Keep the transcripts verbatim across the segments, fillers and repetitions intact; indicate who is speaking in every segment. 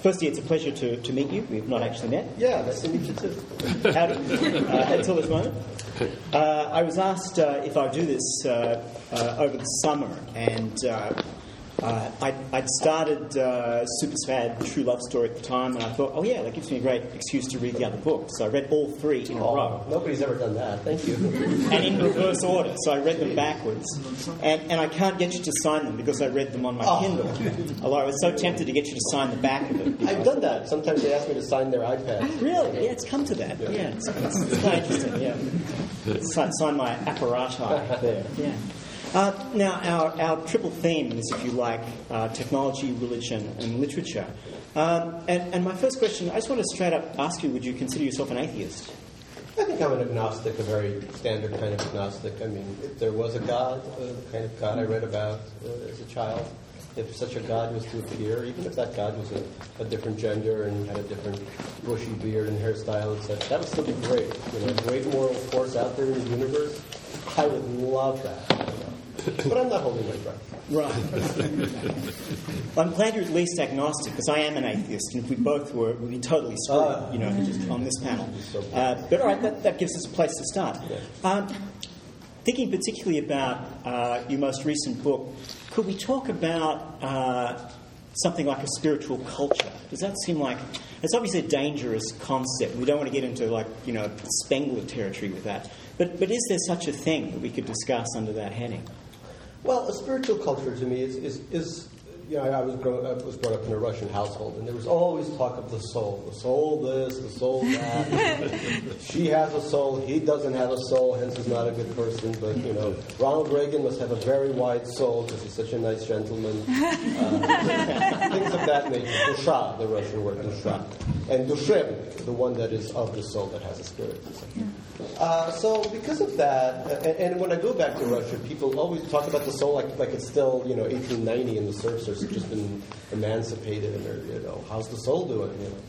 Speaker 1: firstly, it's a pleasure to, to meet you. We've not actually met.
Speaker 2: Yeah, nice to meet you too.
Speaker 1: Howdy. Uh, until this moment. Uh, I was asked uh, if I'd do this uh, uh, over the summer, and uh, uh, I'd, I'd started uh, Super Sad True Love Story at the time, and I thought, oh yeah, that gives me a great excuse to read the other books. So I read all three in
Speaker 2: oh,
Speaker 1: a row.
Speaker 2: Nobody's ever done that. Thank you.
Speaker 1: And in reverse order, so I read them backwards. And, and I can't get you to sign them because I read them on my
Speaker 2: oh.
Speaker 1: Kindle. Although I was so tempted to get you to sign the back of it.
Speaker 2: I've done that. Sometimes they ask me to sign their iPad.
Speaker 1: Really? Yeah, it's come to that. Yeah, yeah it's, it's, it's quite interesting. Yeah, sign, sign my apparati there. Yeah. Uh, now, our, our triple theme is, if you like, uh, technology, religion, and literature. Um, and, and my first question, I just want to straight up ask you: would you consider yourself an atheist?
Speaker 2: I think I'm an agnostic, a very standard kind of agnostic. I mean, if there was a God, uh, the kind of God I read about uh, as a child, if such a God was to appear, even if that God was a, a different gender and had a different bushy beard and hairstyle and such, that would still be great. You know, a great moral force out there in the universe, I would love that. You know. But I'm not holding my breath.
Speaker 1: Right. Well, I'm glad you're at least agnostic, because I am an atheist, and if we both were, we'd be totally screwed, uh, you know, just on this panel. Uh, but all right, that, that gives us a place to start. Um, thinking particularly about uh, your most recent book, could we talk about uh, something like a spiritual culture? Does that seem like... It's obviously a dangerous concept. We don't want to get into, like, you know, Spengler territory with that. But but is there such a thing that we could discuss under that heading?
Speaker 2: Well, a spiritual culture to me is, is, is you know, I was, grown, I was brought up in a Russian household, and there was always talk of the soul. The soul this, the soul that. She has a soul, he doesn't have a soul, hence he's not a good person. But, you know, Ronald Reagan must have a very wide soul because he's such a nice gentleman. Uh, things of that nature. Dusha, the Russian word, dusha. And dushevnik, the one that is of the soul that has a spirit. Uh, so because of that, and, and when I go back to Russia, people always talk about the soul like, like it's still, you know, eighteen ninety and the serfs have just been emancipated and they're, you know, how's the soul doing,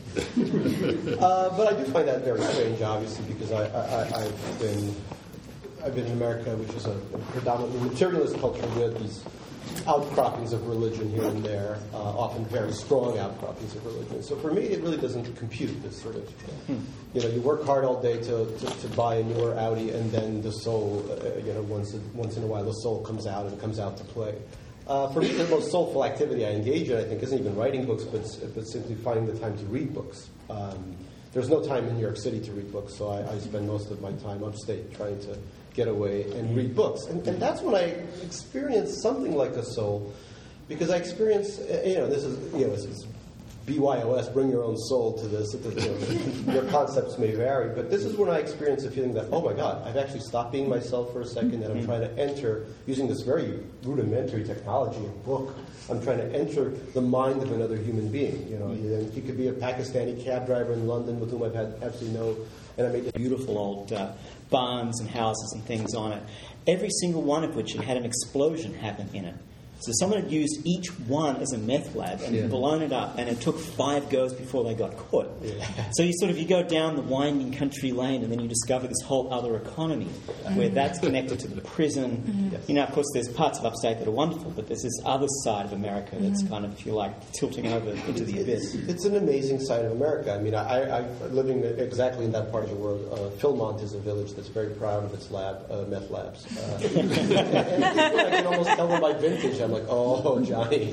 Speaker 2: you know? uh, but I do find that very strange, obviously, because I, I, I've been I've been in America, which is a predominantly materialist culture with these outcroppings of religion here and there, uh, often very strong outcroppings of religion. So for me, it really doesn't compute this sort of, hmm. you know, you work hard all day to, to, to buy a newer Audi, and then the soul, uh, you know, once once in a while, the soul comes out and comes out to play. Uh, for me, the most soulful activity I engage in, I think, isn't even writing books, but, but simply finding the time to read books. Um, there's no time in New York City to read books, so I, I spend most of my time upstate trying to get away and read books. And, and that's when I experience something like a soul, because I experience, you know, this is, you know, this is B Y O S, bring your own soul to this. You know, your concepts may vary, but this is when I experience a feeling that, oh my God, I've actually stopped being myself for a second, and I'm trying to enter, using this very rudimentary technology, a book, I'm trying to enter the mind of another human being. You know, he could be a Pakistani cab driver in London with whom I've had absolutely no, and I made
Speaker 1: beautiful old uh, barns and houses and things on it, every single one of which had had an explosion happen in it. So someone had used each one as a meth lab and yeah. blown it up, and it took five goes before they got caught. Yeah. So you sort of you go down the winding country lane, and then you discover this whole other economy where that's connected to the prison. Mm-hmm. Yes. You know, of course, there's parts of upstate that are wonderful, but there's this other side of America that's mm-hmm. kind of, if you like, tilting over into the abyss.
Speaker 2: It's, it's an amazing side of America. I mean, I, I living exactly in that part of the world. Uh, Philmont is a village that's very proud of its lab, uh, meth labs. Uh, and, and I can almost tell them by vintage. I'm like, oh, Johnny.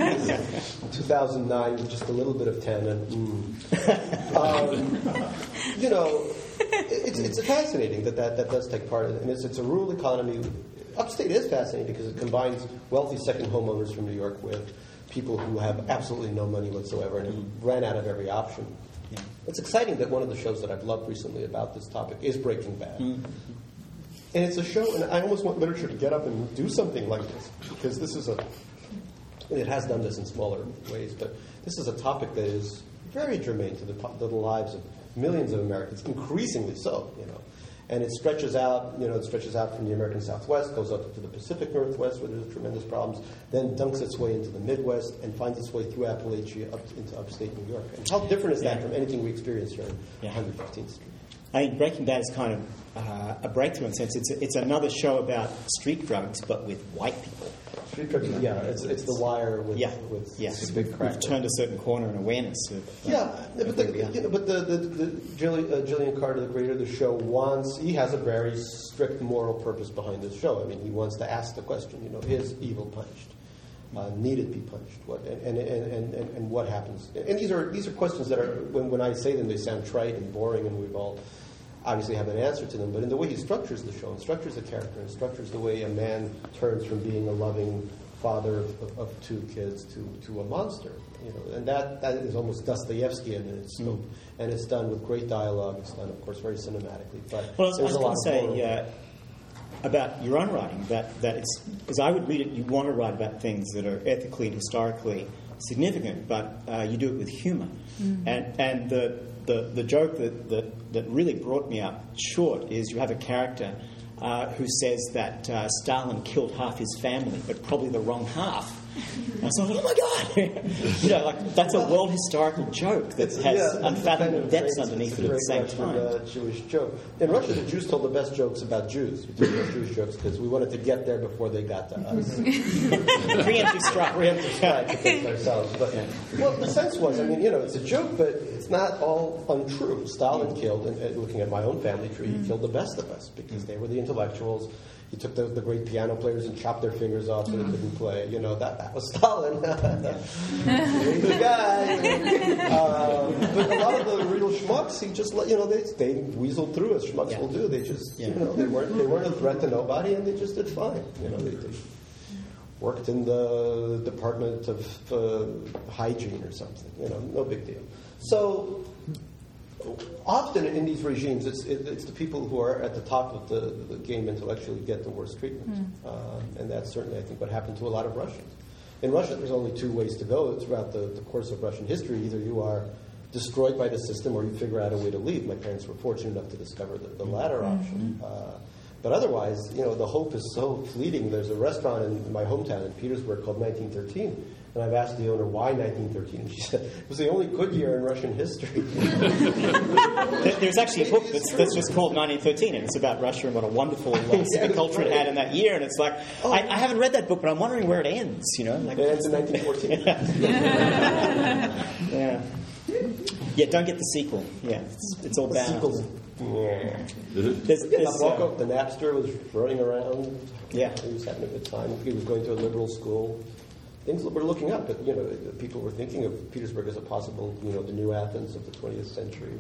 Speaker 2: two thousand nine with just a little bit of ten. And, mm. um, you know, it's, it's fascinating that, that that does take part. And it's, it's a rural economy. Upstate is fascinating because it combines wealthy second homeowners from New York with people who have absolutely no money whatsoever and who ran out of every option. Yeah. It's exciting that one of the shows that I've loved recently about this topic is Breaking Bad. Mm-hmm. And it's a show, and I almost want literature to get up and do something like this, because this is a, it has done this in smaller ways, but this is a topic that is very germane to the, to the lives of millions of Americans, increasingly so, you know. And it stretches out, you know, it stretches out from the American Southwest, goes up to the Pacific Northwest, where there's tremendous problems, then dunks its way into the Midwest, and finds its way through Appalachia up to, into upstate New York. And how different is that yeah. from anything we experience here on
Speaker 1: yeah.
Speaker 2: one hundred fifteenth Street?
Speaker 1: I think Breaking Bad is kind of uh, a breakthrough in a sense. It's, it's another show about street drugs, but with white people.
Speaker 2: Street drugs, yeah, it's it's The Wire with
Speaker 1: yeah.
Speaker 2: with
Speaker 1: yes.
Speaker 2: big crack.
Speaker 1: We've turned a certain corner in awareness of. Uh,
Speaker 2: yeah, but the, you know, but the the, the Gillian, uh, Gillian Carter, the creator of the show, wants he has a very strict moral purpose behind this show. I mean, he wants to ask the question, you know, is evil punished? Uh, needed to be punished? What and and, and, and and what happens? And these are these are questions that are when when I say them, they sound trite and boring, and we've all obviously have an answer to them. But in the way he structures the show, and structures the character, and structures the way a man turns from being a loving father of, of, of two kids to, to a monster, you know, and that, that is almost Dostoevskian in its scope, mm. and it's done with great dialogue. It's done, of course, very cinematically. But
Speaker 1: well, I was,
Speaker 2: there's
Speaker 1: I was
Speaker 2: a lot
Speaker 1: going to say uh, about your own writing that that it's because I would read it. You want to write about things that are ethically and historically significant, but uh, you do it with humour, mm. and and the the the joke that, that that really brought me up short is you have a character. Uh, who says that uh, Stalin killed half his family, but probably the wrong half. And I was like, oh my God! you know, like that's a world historical joke that has yeah, unfathomable depths underneath it at the same time.
Speaker 2: Uh, Jewish joke. In Russia, the Jews told the best jokes about Jews. We told the best Jewish jokes because we wanted to get there before they got to us.
Speaker 1: Preemptive strike.
Speaker 2: Preemptive strike against ourselves. But well, the sense was, I mean, you know, it's a joke, but it's not all untrue. Stalin killed, and, and looking at my own family tree, he killed the best of us because they were the intellectuals. He took the, the great piano players and chopped their fingers off so they couldn't play. You know, that, that was Stalin. He's the guy. um, but a lot of the real schmucks, he just let, you know, they, they weaseled through as schmucks yeah. will do. They just, yeah. you know, they weren't, they weren't a threat to nobody and they just did fine. You know, they, they worked in the Department of uh, Hygiene or something. You know, no big deal. So, often in these regimes, it's, it, it's the people who are at the top of the, the game intellectually get the worst treatment. Mm. Um, and that's certainly, I think, what happened to a lot of Russians. In Russia, there's only two ways to go throughout the, the course of Russian history. Either you are destroyed by the system or you figure out a way to leave. My parents were fortunate enough to discover the, the latter mm-hmm. option. Uh, but otherwise, you know, the hope is so fleeting. There's a restaurant in my hometown in Petersburg called nineteen thirteen. And I've asked the owner why nineteen thirteen. And she said, it was the only good year in Russian history.
Speaker 1: There's actually a book that's, that's just called nineteen thirteen, and it's about Russia and what a wonderful uh, civic culture it had in that year. And it's like, oh. I, I haven't read that book, but I'm wondering where it ends, you know? Like,
Speaker 2: it ends in nineteen fourteen.
Speaker 1: yeah. Yeah, don't get the sequel. Yeah, it's, it's all bad.
Speaker 2: Sequels. Yeah.
Speaker 1: There's, there's,
Speaker 2: Nabokov, uh, the Napster, was running around.
Speaker 1: Yeah.
Speaker 2: He was having a good time. He was going to a liberal school. Things were looking up, but you know, people were thinking of Petersburg as a possible, you know, the new Athens of the twentieth century.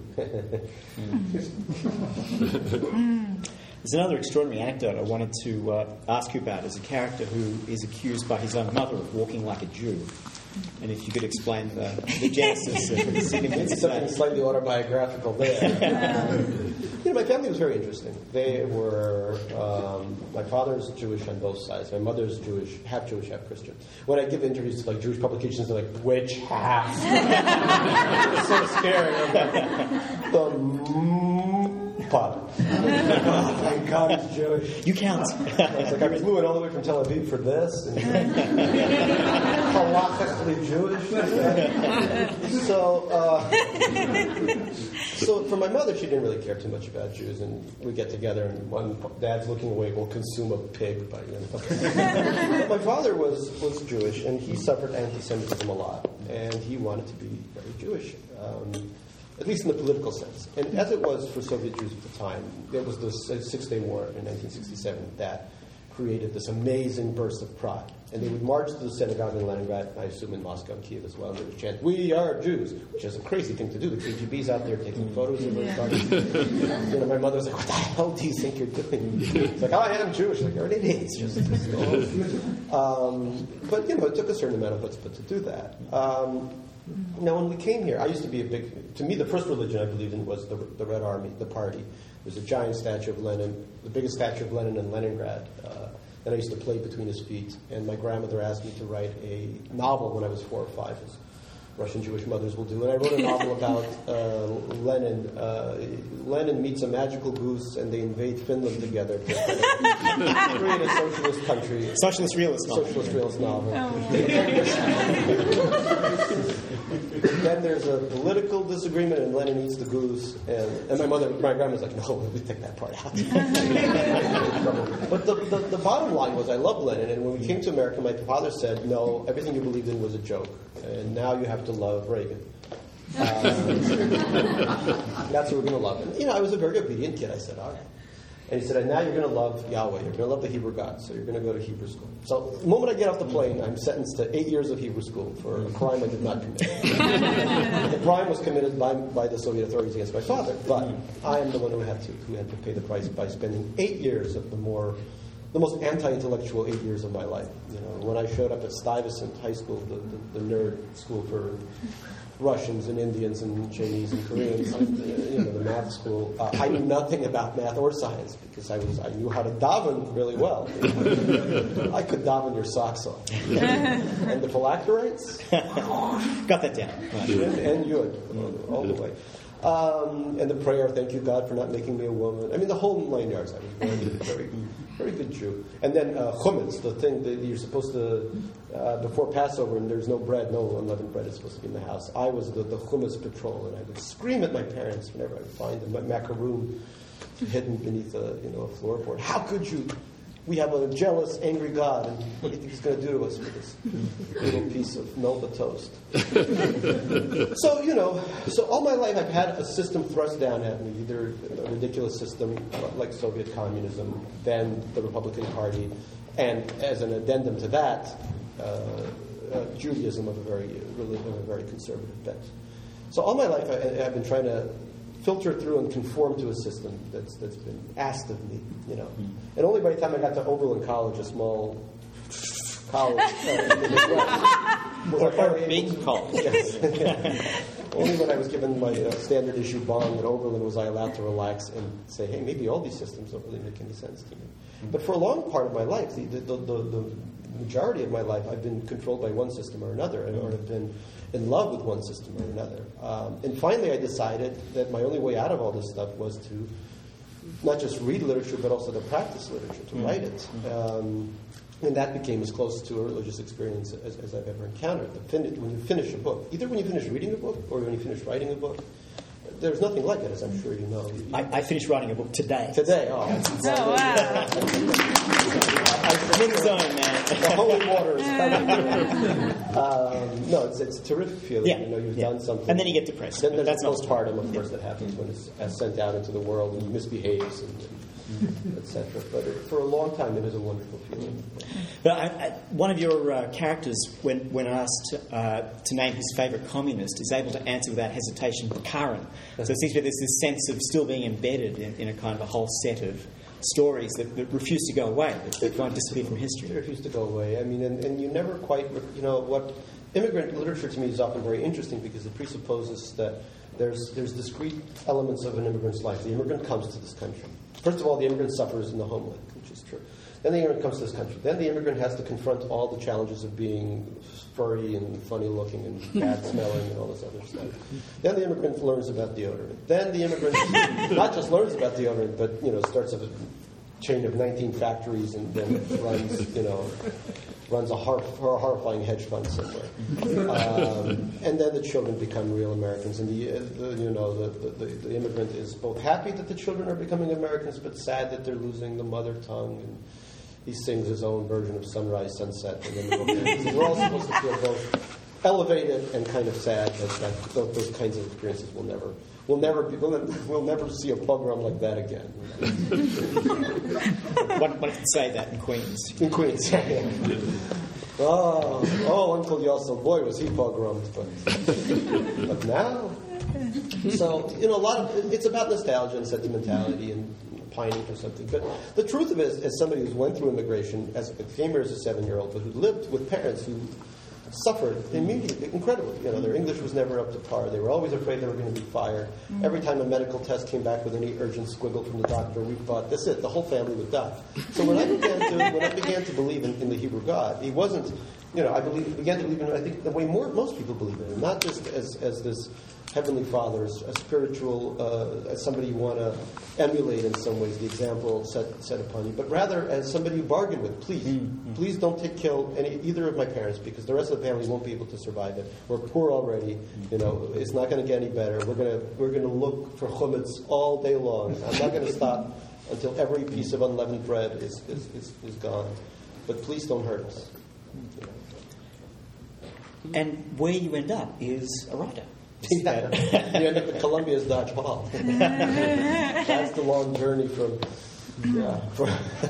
Speaker 1: There's another extraordinary anecdote I wanted to uh, ask you about. As a character who is accused by his own mother of walking like a Jew, and if you could explain the, the genesis of the significance of
Speaker 2: something
Speaker 1: that.
Speaker 2: Slightly autobiographical there. You know, my family was very interesting. They were, um, my father's Jewish on both sides. My mother's Jewish, half Jewish, half Christian. When I give interviews to like Jewish publications, they're like, which half? It's so scary. The mm, part. Oh, thank God he's Jewish.
Speaker 1: You count.
Speaker 2: It's like I flew in all the way from Tel Aviv for this. And halachically Jewish. So, uh, so for my mother, she didn't really care too much about Jews, and we get together, and one dad's looking away, we'll consume a pig by you know. My father was was Jewish, and he suffered anti-Semitism a lot, and he wanted to be very Jewish, um, at least in the political sense. And as it was for Soviet Jews at the time, there was the Six-Day War in nineteen sixty-seven that created this amazing burst of pride. And they would march to the synagogue in Leningrad, I assume in Moscow and Kiev as well, and they would chant, "We are Jews," which is a crazy thing to do. The K G B's out there taking photos of us. You know, my mother was like, "What the hell do you think you're doing?" It's like, "Oh, I am Jewish." Like, "You're an idiot." It's just, just um, but, you know, it took a certain amount of chutzpah to do that. Um, now, when we came here, I used to be a big, to me, the first religion I believed in was the, the Red Army, the party. There's a giant statue of Lenin, the biggest statue of Lenin in Leningrad. Uh, and I used to play between his feet. And my grandmother asked me to write a novel when I was four or five, as Russian Jewish mothers will do. And I wrote a novel about uh, Lenin. Uh, Lenin meets a magical goose, and they invade Finland together to create a socialist country.
Speaker 1: Socialist realist novel.
Speaker 2: Socialist realist novel.
Speaker 3: Oh.
Speaker 2: then there's a political disagreement, and Lenin eats the goose. And, and my mother, my grandma's like, no, we take that part out. But the, the, the bottom line was, I loved Lenin, and when we came to America, my father said, no, everything you believed in was a joke, and now you have to love Reagan. Um, that's what we're going to love. And, you know, I was a very obedient kid. I said, all right. And he said, and now you're going to love Yahweh. You're going to love the Hebrew God. So you're going to go to Hebrew school. So the moment I get off the plane, I'm sentenced to eight years of Hebrew school for a crime I did not commit. The crime was committed by, by the Soviet authorities against my father. But I am the one who had to who had to pay the price by spending eight years of the more the most anti-intellectual eight years of my life. You know, when I showed up at Stuyvesant High School, the, the, the nerd school for Russians and Indians and Chinese and Koreans, you know, the math school. Uh, I knew nothing about math or science because I was I knew how to daven really well. I could daven your socks off. And the phylacteries,
Speaker 1: got that down.
Speaker 2: Right. And, and Yud, all the way. Um, and the prayer, thank you, God, for not making me a woman. I mean, the whole nine yards. I was very, very, very good Jew. And then uh, chumetz, the thing that you're supposed to, uh, before Passover, and there's no bread, no unleavened bread is supposed to be in the house. I was the, the chumetz patrol, and I would scream at my parents whenever I would find them, my macaroon hidden beneath a, you know, a floorboard. How could you? We have a jealous, angry God, and what do you think he's going to do to us with this little piece of Melba toast? So, you know, so all my life I've had a system thrust down at me, either a ridiculous system like Soviet communism, then the Republican Party, and as an addendum to that, uh, uh, Judaism of a very, really, of a very conservative bent. So all my life I, I've been trying to filter through and conform to a system that's that's been asked of me, you know. And only by the time I got to Oberlin College, a small college uh, in the Midwest, was
Speaker 1: or a big college.
Speaker 2: Yes. Only when I was given my uh, standard issue bond at Oberlin was I allowed to relax and say, hey, maybe all these systems don't really make any sense to me. But for a long part of my life, the the, the, the majority of my life, I've been controlled by one system or another, or have been in love with one system or another. Um, and finally I decided that my only way out of all this stuff was to not just read literature, but also to practice literature, to mm-hmm. write it. Um, and that became as close to a religious experience as, as I've ever encountered. The fin- when you finish a book, either when you finish reading a book or when you finish writing a book, there's nothing like it, as I'm sure you know. You, you,
Speaker 1: I, I finished writing a book today.
Speaker 2: Today, oh.
Speaker 3: Oh, wow.
Speaker 1: In zone, man.
Speaker 2: The holy waters. um, no, it's, it's a terrific feeling.
Speaker 1: Yeah.
Speaker 2: You know, you've
Speaker 1: yeah.
Speaker 2: done something.
Speaker 1: And then you get depressed.
Speaker 2: Then there's
Speaker 1: That's
Speaker 2: the postpartum, of course, that happens when it's uh, sent out into the world and misbehaves, and, and et cetera. But it, for a long time, it is a wonderful feeling.
Speaker 1: But I, I, one of your uh, characters, when, when asked uh, to name his favourite communist, is able to answer without hesitation, Bukharin. So it seems to be there's this sense of still being embedded in, in a kind of a whole set of stories that, that refuse to go away, that, that won't disappear from history.
Speaker 2: They refuse to go away. I mean, and, and you never quite, you know, what immigrant literature to me is often very interesting because it presupposes that there's there's discrete elements of an immigrant's life. The immigrant comes to this country. First of all, the immigrant suffers in the homeland, which is true. Then the immigrant comes to this country. Then the immigrant has to confront all the challenges of being furry and funny-looking and bad-smelling and all this other stuff. Then the immigrant learns about deodorant. Then the immigrant not just learns about deodorant, but you know starts a chain of nineteen factories and then runs, you know, runs a, hor- a horrifying hedge fund somewhere. Um, and then the children become real Americans. And the, uh, the you know the, the, the immigrant is both happy that the children are becoming Americans, but sad that they're losing the mother tongue. And he sings his own version of Sunrise, Sunset, and then the we're all supposed to feel both elevated and kind of sad that, that those, those kinds of experiences will never, will never be, we'll, we'll never see a pogrom like that again.
Speaker 1: one, one can say that in Queens.
Speaker 2: In Queens, yeah. Oh, oh, Uncle Yossel, boy, was he pogromed, but but now. So you know, a lot of it's about nostalgia and sentimentality and pining for something. But the truth of it is, as somebody who's went through immigration, as came here as a seven-year-old, but who lived with parents who suffered immediately, incredibly. You know, their English was never up to par. They were always afraid they were going to be fired. Mm-hmm. Every time a medical test came back with any urgent squiggle from the doctor, we thought, that's it, the whole family would die. So when I began to, when I began to believe in, in the Hebrew God, he wasn't you know, I believe began to believe in. I think the way more most people believe in him, not just as as this Heavenly Father, as a spiritual, uh, as somebody you want to emulate in some ways, the example set set upon you, but rather as somebody you bargain with. Please, mm-hmm. please don't take kill any either of my parents, because the rest of the family won't be able to survive it. We're poor already. You know, it's not going to get any better. We're gonna we're gonna look for chumetz all day long. I'm not going to stop until every piece of unleavened bread is is, is, is gone. But please don't hurt us. You know.
Speaker 1: And where you end up is a writer.
Speaker 2: Yeah. You end up at Columbia's Dodge Hall. That's the long journey from yeah, from,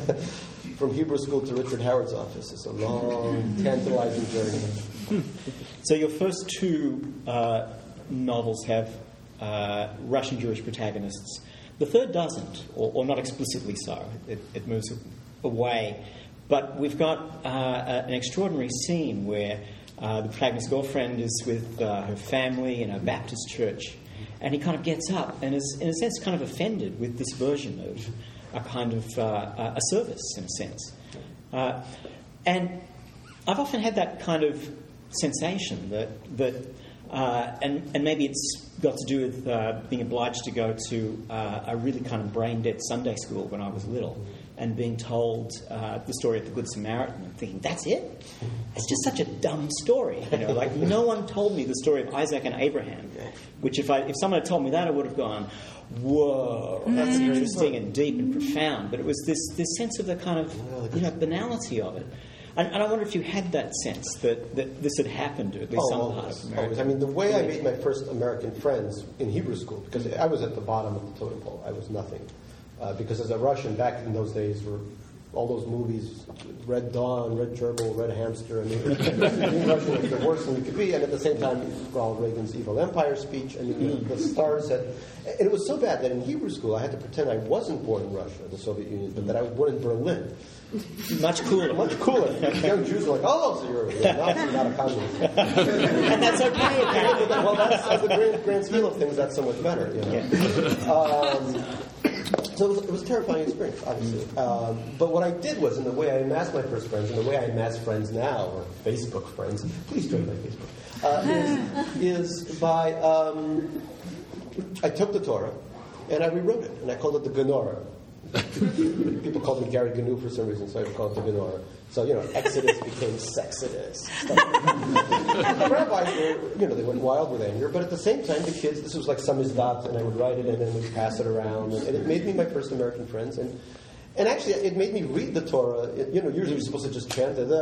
Speaker 2: from Hebrew school to Richard Howard's office. It's a long, tantalizing journey.
Speaker 1: So your first two uh, novels have uh, Russian Jewish protagonists. The third doesn't, or, or not explicitly so. It, it moves away. But we've got uh, an extraordinary scene where Uh, the protagonist's girlfriend is with uh, her family in a Baptist church, and he kind of gets up and is, in a sense, kind of offended with this version of a kind of uh, a service, in a sense. Uh, and I've often had that kind of sensation that that, uh, and and maybe it's got to do with uh, being obliged to go to uh, a really kind of brain dead Sunday school when I was little. And being told uh, the story of the Good Samaritan, and thinking, that's it? It's just such a dumb story. You know, like no one told me the story of Isaac and Abraham, which if I, if someone had told me that, I would have gone, whoa, that's mm-hmm. interesting and deep and profound. But it was this, this sense of the kind of, you know, banality of it. And, and I wonder if you had that sense that, that this had happened to at least
Speaker 2: oh,
Speaker 1: some
Speaker 2: always,
Speaker 1: part of America.
Speaker 2: Always. I mean, the way I made my first American friends in Hebrew school, because I was at the bottom of the totem pole. I was nothing. Uh, because as a Russian, back in those days, were all those movies, Red Dawn, Red Gerbil, Red Hamster. I mean, being Russian was the worst thing you could be. And at the same time, Ronald Reagan's Evil Empire speech. I mean, the, the stars had... And it was so bad that in Hebrew school, I had to pretend I wasn't born in Russia, the Soviet Union, but that I was born in Berlin.
Speaker 1: Much cooler.
Speaker 2: Much cooler. Young Jews were like, oh, so you're a Nazi, not a communist.
Speaker 1: And that's okay, apparently.
Speaker 2: Well, that's, as the grand, grand scheme of things, that's so much better, you know. Yeah. Um, So it was, it was a terrifying experience, obviously. Um, but what I did was, in the way I amassed my first friends, and the way I amass friends now, or Facebook friends, please join my Facebook, uh, is, is by, um, I took the Torah, and I rewrote it, and I called it the Gemara. People called me Gary Gnu for some reason, so I called it the Gemara. So, you know, Exodus became Sexodus. The rabbis were, you know, they went wild with anger, but at the same time, the kids, this was like samizdat, and I would write it and then we'd pass it around, and it made me my first American friends. And and actually, it made me read the Torah. It, you know, usually you're supposed to just chant it.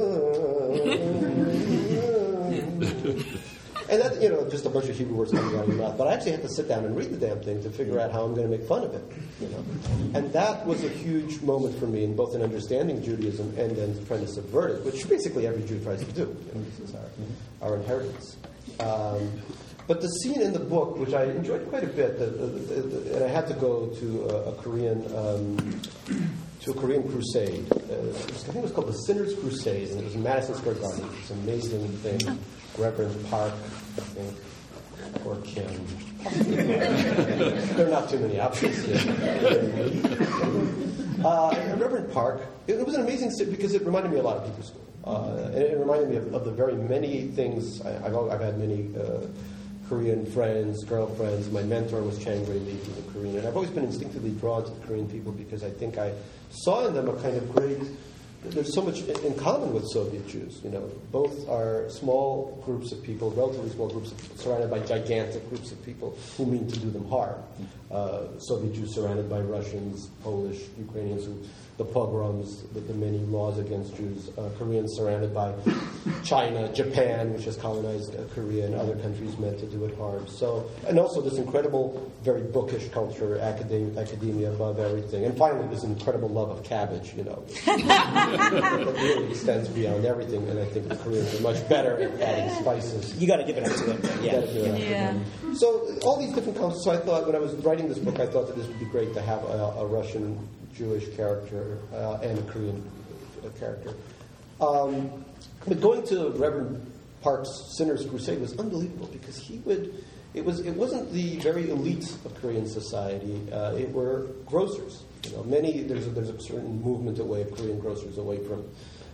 Speaker 2: And that, you know, just a bunch of Hebrew words coming out of your mouth. But I actually had to sit down and read the damn thing to figure out how I'm going to make fun of it. You know, and that was a huge moment for me in both in understanding Judaism and then trying to subvert it, which basically every Jew tries to do. You know, this is our, our inheritance. Um, but the scene in the book, which I enjoyed quite a bit, the, the, the, the, and I had to go to a, a Korean. Um, to a Korean crusade. Uh, I think it was called the Sinner's Crusade, and it was in Madison Square Garden. It was an amazing thing. Reverend Park, I think, or Kim. There are not too many options here. Uh, Reverend Park, it, it was an amazing city because it reminded me a lot of Hebrew school. Uh, and it reminded me of, of the very many things. I, I've, I've had many uh, Korean friends, girlfriends. My mentor was Chang Gray Lee, who's a Korean. And I've always been instinctively drawn to the Korean people because I think I saw in them a kind of great... There's so much in common with Soviet Jews. You know, both are small groups of people, relatively small groups of people, surrounded by gigantic groups of people who mean to do them harm. Uh, Soviet Jews surrounded by Russians, Polish, Ukrainians, who, the pogroms, the, the many laws against Jews. Uh, Koreans surrounded by China, Japan, which has colonized uh, Korea, and other countries meant to do it harm. So, and also this incredible, very bookish culture, academia, academia above everything, and finally this incredible love of cabbage. You know. That really extends beyond everything, and I think the Koreans are much better at adding spices.
Speaker 1: You got to give it up to them. Yeah.
Speaker 2: yeah.
Speaker 3: yeah.
Speaker 2: So all these different concepts. So I thought when I was writing this book, I thought that this would be great to have a, a Russian Jewish character uh, and a Korean uh, character. Um, but going to Reverend Park's Sinner's Crusade was unbelievable because he would. It was. It wasn't the very elite of Korean society. Uh, it were grocers. You know, many there's a, there's a certain movement away of Korean grocers away from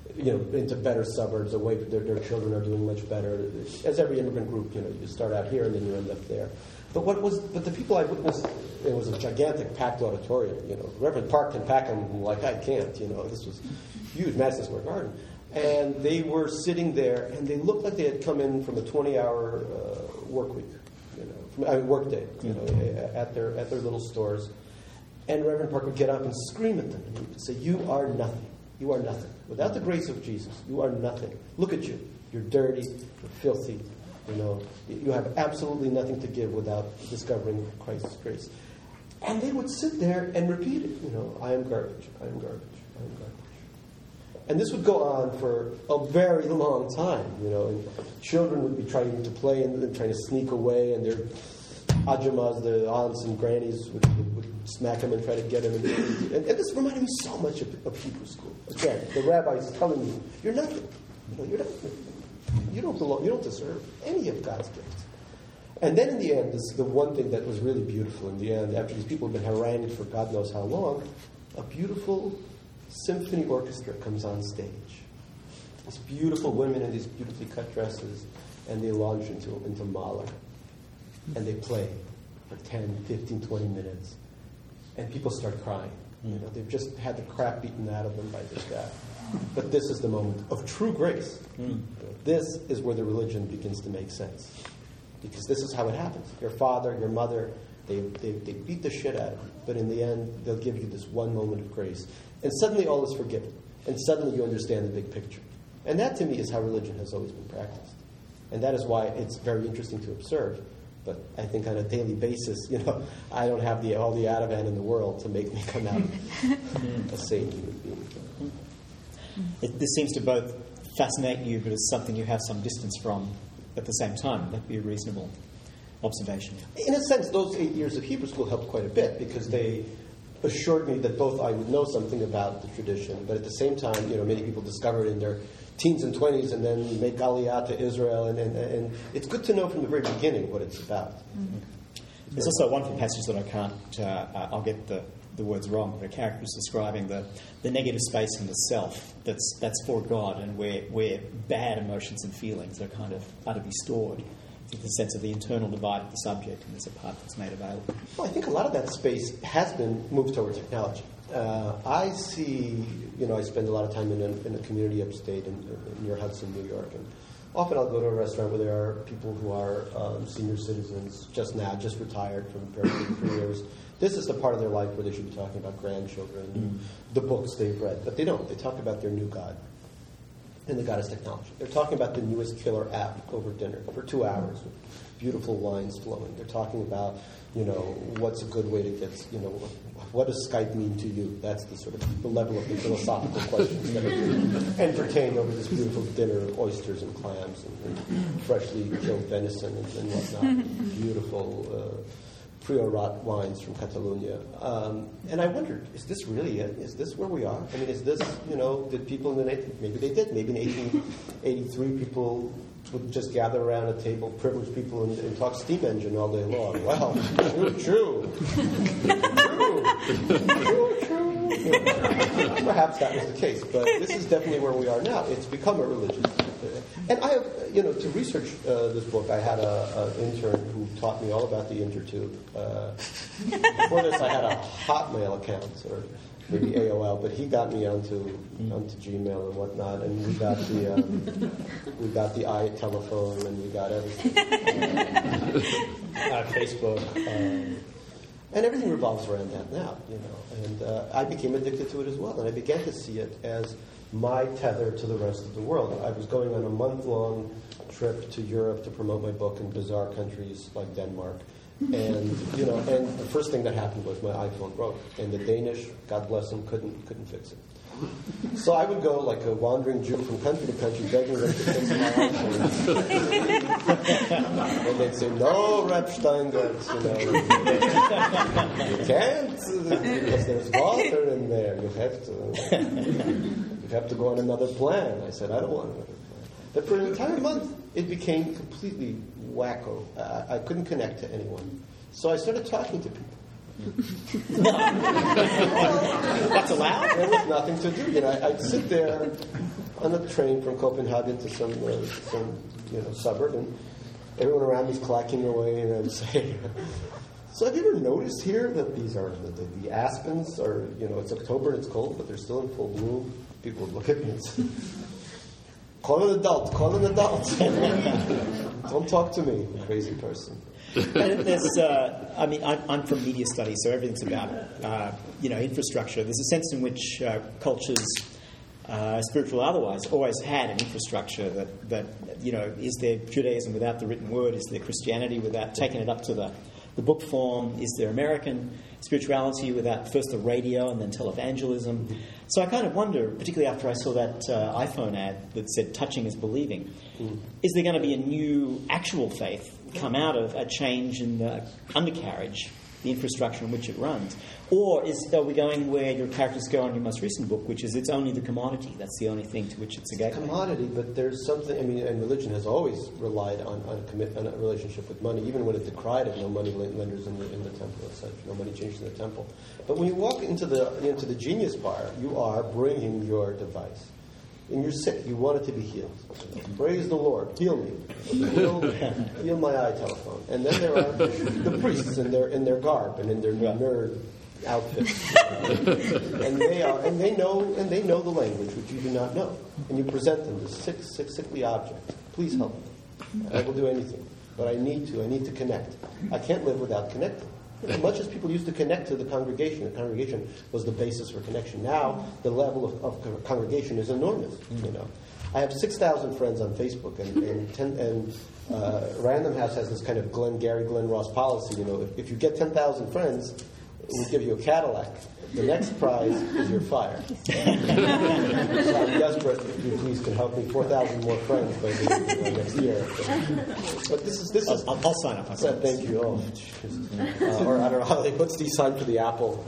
Speaker 2: you know, into better suburbs, away from their, their children are doing much better. As every immigrant group, you know, you start out here and then you end up there. But what was, but the people I witnessed, it was a gigantic packed auditorium. You know, Reverend Park can pack them like I can't. You know, this was huge, Madison Square Garden, and they were sitting there, and they looked like they had come in from a twenty-hour uh, work week, you know, from, I mean, work day, you know, at their at their little stores. And Reverend Park would get up and scream at them, and he would say, "You are nothing. You are nothing. Without the grace of Jesus, you are nothing. Look at you. You're dirty. You're filthy. You know, you have absolutely nothing to give without discovering Christ's grace." And they would sit there and repeat it. You know, I am garbage. I am garbage. I am garbage. And this would go on for a very long time. You know, and children would be trying to play and, and trying to sneak away, and their ajamas, the aunts and grannies, would, would, would smack them and try to get them. And, and, and this reminded me so much of, of Hebrew school. Again, the rabbis telling you, "You're nothing. You know, you're nothing. You don't belong. You don't deserve any of God's gifts." And then in the end, this is the one thing that was really beautiful. In the end, after these people have been harangued for God knows how long, a beautiful symphony orchestra comes on stage. These beautiful women in these beautifully cut dresses, and they launch into into Mahler, and they play for ten, fifteen, twenty minutes, and people start crying. You know, they've just had the crap beaten out of them by this guy. But this is the moment of true grace. Mm. This is where the religion begins to make sense. Because this is how it happens. Your father, your mother, they, they, they beat the shit out of you. But in the end, they'll give you this one moment of grace. And suddenly all is forgiven. And suddenly you understand the big picture. And that, to me, is how religion has always been practiced. And that is why it's very interesting to observe. But I think on a daily basis, you know, I don't have the all the Ativan in the world to make me come out a sane human being.
Speaker 1: It, this seems to both fascinate you, but it's something you have some distance from at the same time. That'd be a reasonable observation.
Speaker 2: In a sense, those eight years of Hebrew school helped quite a bit because they assured me that both I would know something about the tradition, but at the same time, you know, many people discover it in their teens and twenties and then make aliyah to Israel, and, and, and it's good to know from the very beginning what it's about.
Speaker 1: Mm-hmm. There's also a wonderful passage that I can't, uh, I'll get the, the words wrong, but a character is describing the, the negative space in the self that's that's for God, and where, where bad emotions and feelings are kind of are to be stored. With the sense of the internal divide of the subject, and there's a part that's made available.
Speaker 2: Well, I think a lot of that space has been moved toward technology. Uh, I see, you know, I spend a lot of time in a, in a community upstate in, in near Hudson, New York, and often I'll go to a restaurant where there are people who are um, senior citizens, just now, just retired from very good careers. This is the part of their life where they should be talking about grandchildren, mm. the books they've read, but they don't. They talk about their new God. And the God is technology. They're talking about the newest killer app over dinner for two hours with beautiful wines flowing. They're talking about, you know, what's a good way to get, you know, what does Skype mean to you? That's the sort of the level of the philosophical questions that are entertained over this beautiful dinner of oysters and clams and, and freshly killed venison and, and whatnot. Beautiful uh, Priorat wines from Catalonia. Um, and I wondered, is this really it? Is this where we are? I mean, is this, you know, did people in the, maybe they did. Maybe in eighteen eighty-three people would just gather around a table, privileged people, and, and talk steam engine all day long. Well, true, true. True, true, true. Perhaps that was the case, but this is definitely where we are now. It's become a religion. And I have, you know, to research uh, this book, I had an intern who taught me all about the intertube. Uh, before this, I had a Hotmail account, or maybe A O L, but he got me onto onto Gmail and whatnot, and we got the um, we got the iTelephone, and we got everything. uh, Facebook. Um, And everything revolves around that now, you know. And uh, I became addicted to it as well, and I began to see it as my tether to the rest of the world. I was going on a month-long trip to Europe to promote my book in bizarre countries like Denmark. And, you know, and the first thing that happened was my iPhone broke. And the Danish, God bless them, couldn't couldn't fix it. So I would go like a wandering Jew from country to country begging them to fix my iPhone. And they'd say, no, Reb Steingart, you know. You can't, because there's water in there. You have to you have to go on another plan. I said, I don't want another plan. But for an entire month, it became completely wacko. I, I couldn't connect to anyone. So I started talking to people.
Speaker 1: That's allowed?
Speaker 2: There was nothing to do. You know, I'd sit there on a train from Copenhagen to some uh, some you know suburb, and everyone around me is clacking away, and I'm saying, "So have you ever noticed here that these are the, the, the aspens are you know it's October and it's cold, but they're still in full bloom?" People would look at me and say, "Call an adult, call an adult. Don't talk to me, crazy person."
Speaker 1: And there's, uh, I mean, I'm, I'm from media studies, so everything's about, uh, you know, infrastructure. There's a sense in which uh, cultures, uh, spiritual or otherwise, always had an infrastructure that, that, you know, is there Judaism without the written word? Is there Christianity without taking it up to the, the book form? Is there American spirituality without first the radio and then televangelism? So I kind of wonder, particularly after I saw that uh, iPhone ad that said touching is believing, mm. is there going to be a new actual faith come out of a change in the undercarriage, the infrastructure in which it runs? Or is are we going where your characters go on your most recent book, which is it's only the commodity, that's the only thing to which it's a gateway?
Speaker 2: Commodity, but there's something, I mean, and religion has always relied on, on, a, commit, on a relationship with money, even when it decried it, no money lenders in the, in the temple, et cetera, no money changed in the temple. But when you walk into the, into the Genius Bar, you are bringing your device. And you're sick, you want it to be healed. Praise the Lord, heal me. Heal, heal my eye telephone. And then there are the priests in their in their garb and in their nerd outfits. and they are and they know and they know the language which you do not know. And you present them this sick, sick, sickly object. Please help me. I will do anything. But I need to, I need to connect. I can't live without connecting. As much as people used to connect to the congregation, the congregation was the basis for connection. Now, the level of, of congregation is enormous. You know, I have six thousand friends on Facebook, and and, ten, and uh, Random House has this kind of Glenn Gary, Glenn Ross policy. You know, if, if you get ten thousand friends, we'll give you a Cadillac. The next prize is your fire. So I'm desperate if you please can help me four thousand more friends by the uh, next year. But this is this is.
Speaker 1: I'll, I'll sign up. I'll sign up.
Speaker 2: Thank you. Oh, uh, or I don't know how they put Steve sign for the Apple.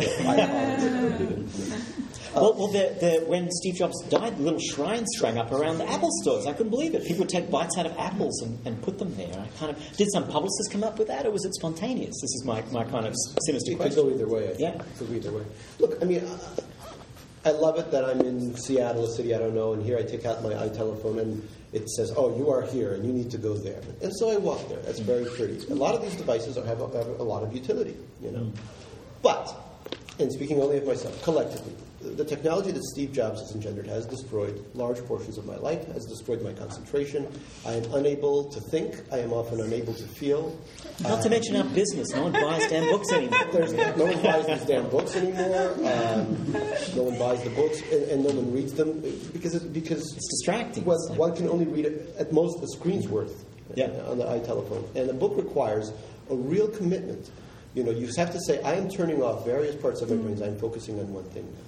Speaker 1: Well, well the, the, when Steve Jobs died, the little shrines sprang up around the Apple stores. I couldn't believe it. People would take bites out of apples and, and put them there. I kind of did some publicists come up with that, or was it spontaneous? This is my, my kind of sinister
Speaker 2: it
Speaker 1: question.
Speaker 2: It could go either way. I think.
Speaker 1: Yeah,
Speaker 2: it could go either way. Look, I mean, I, I love it that I'm in Seattle, a city I don't know, and here I take out my iTelephone and it says, "Oh, you are here, and you need to go there." And so I walk there. That's very pretty. A lot of these devices have a, have a lot of utility, you know. But, and speaking only of myself, collectively, the technology that Steve Jobs has engendered has destroyed large portions of my life, has destroyed my concentration. I am unable to think. I am often unable to feel.
Speaker 1: Not uh, to mention our business. No one buys damn books anymore.
Speaker 2: There's, no one buys these damn books anymore. Um, no one buys the books, and, and no one reads them because it, because
Speaker 1: it's distracting.
Speaker 2: Well, one can only read it at most a screen's worth
Speaker 1: yeah.
Speaker 2: on the iTelephone, and a book requires a real commitment. You know, you have to say, "I am turning off various parts of my brains. I'm focusing on one thing now."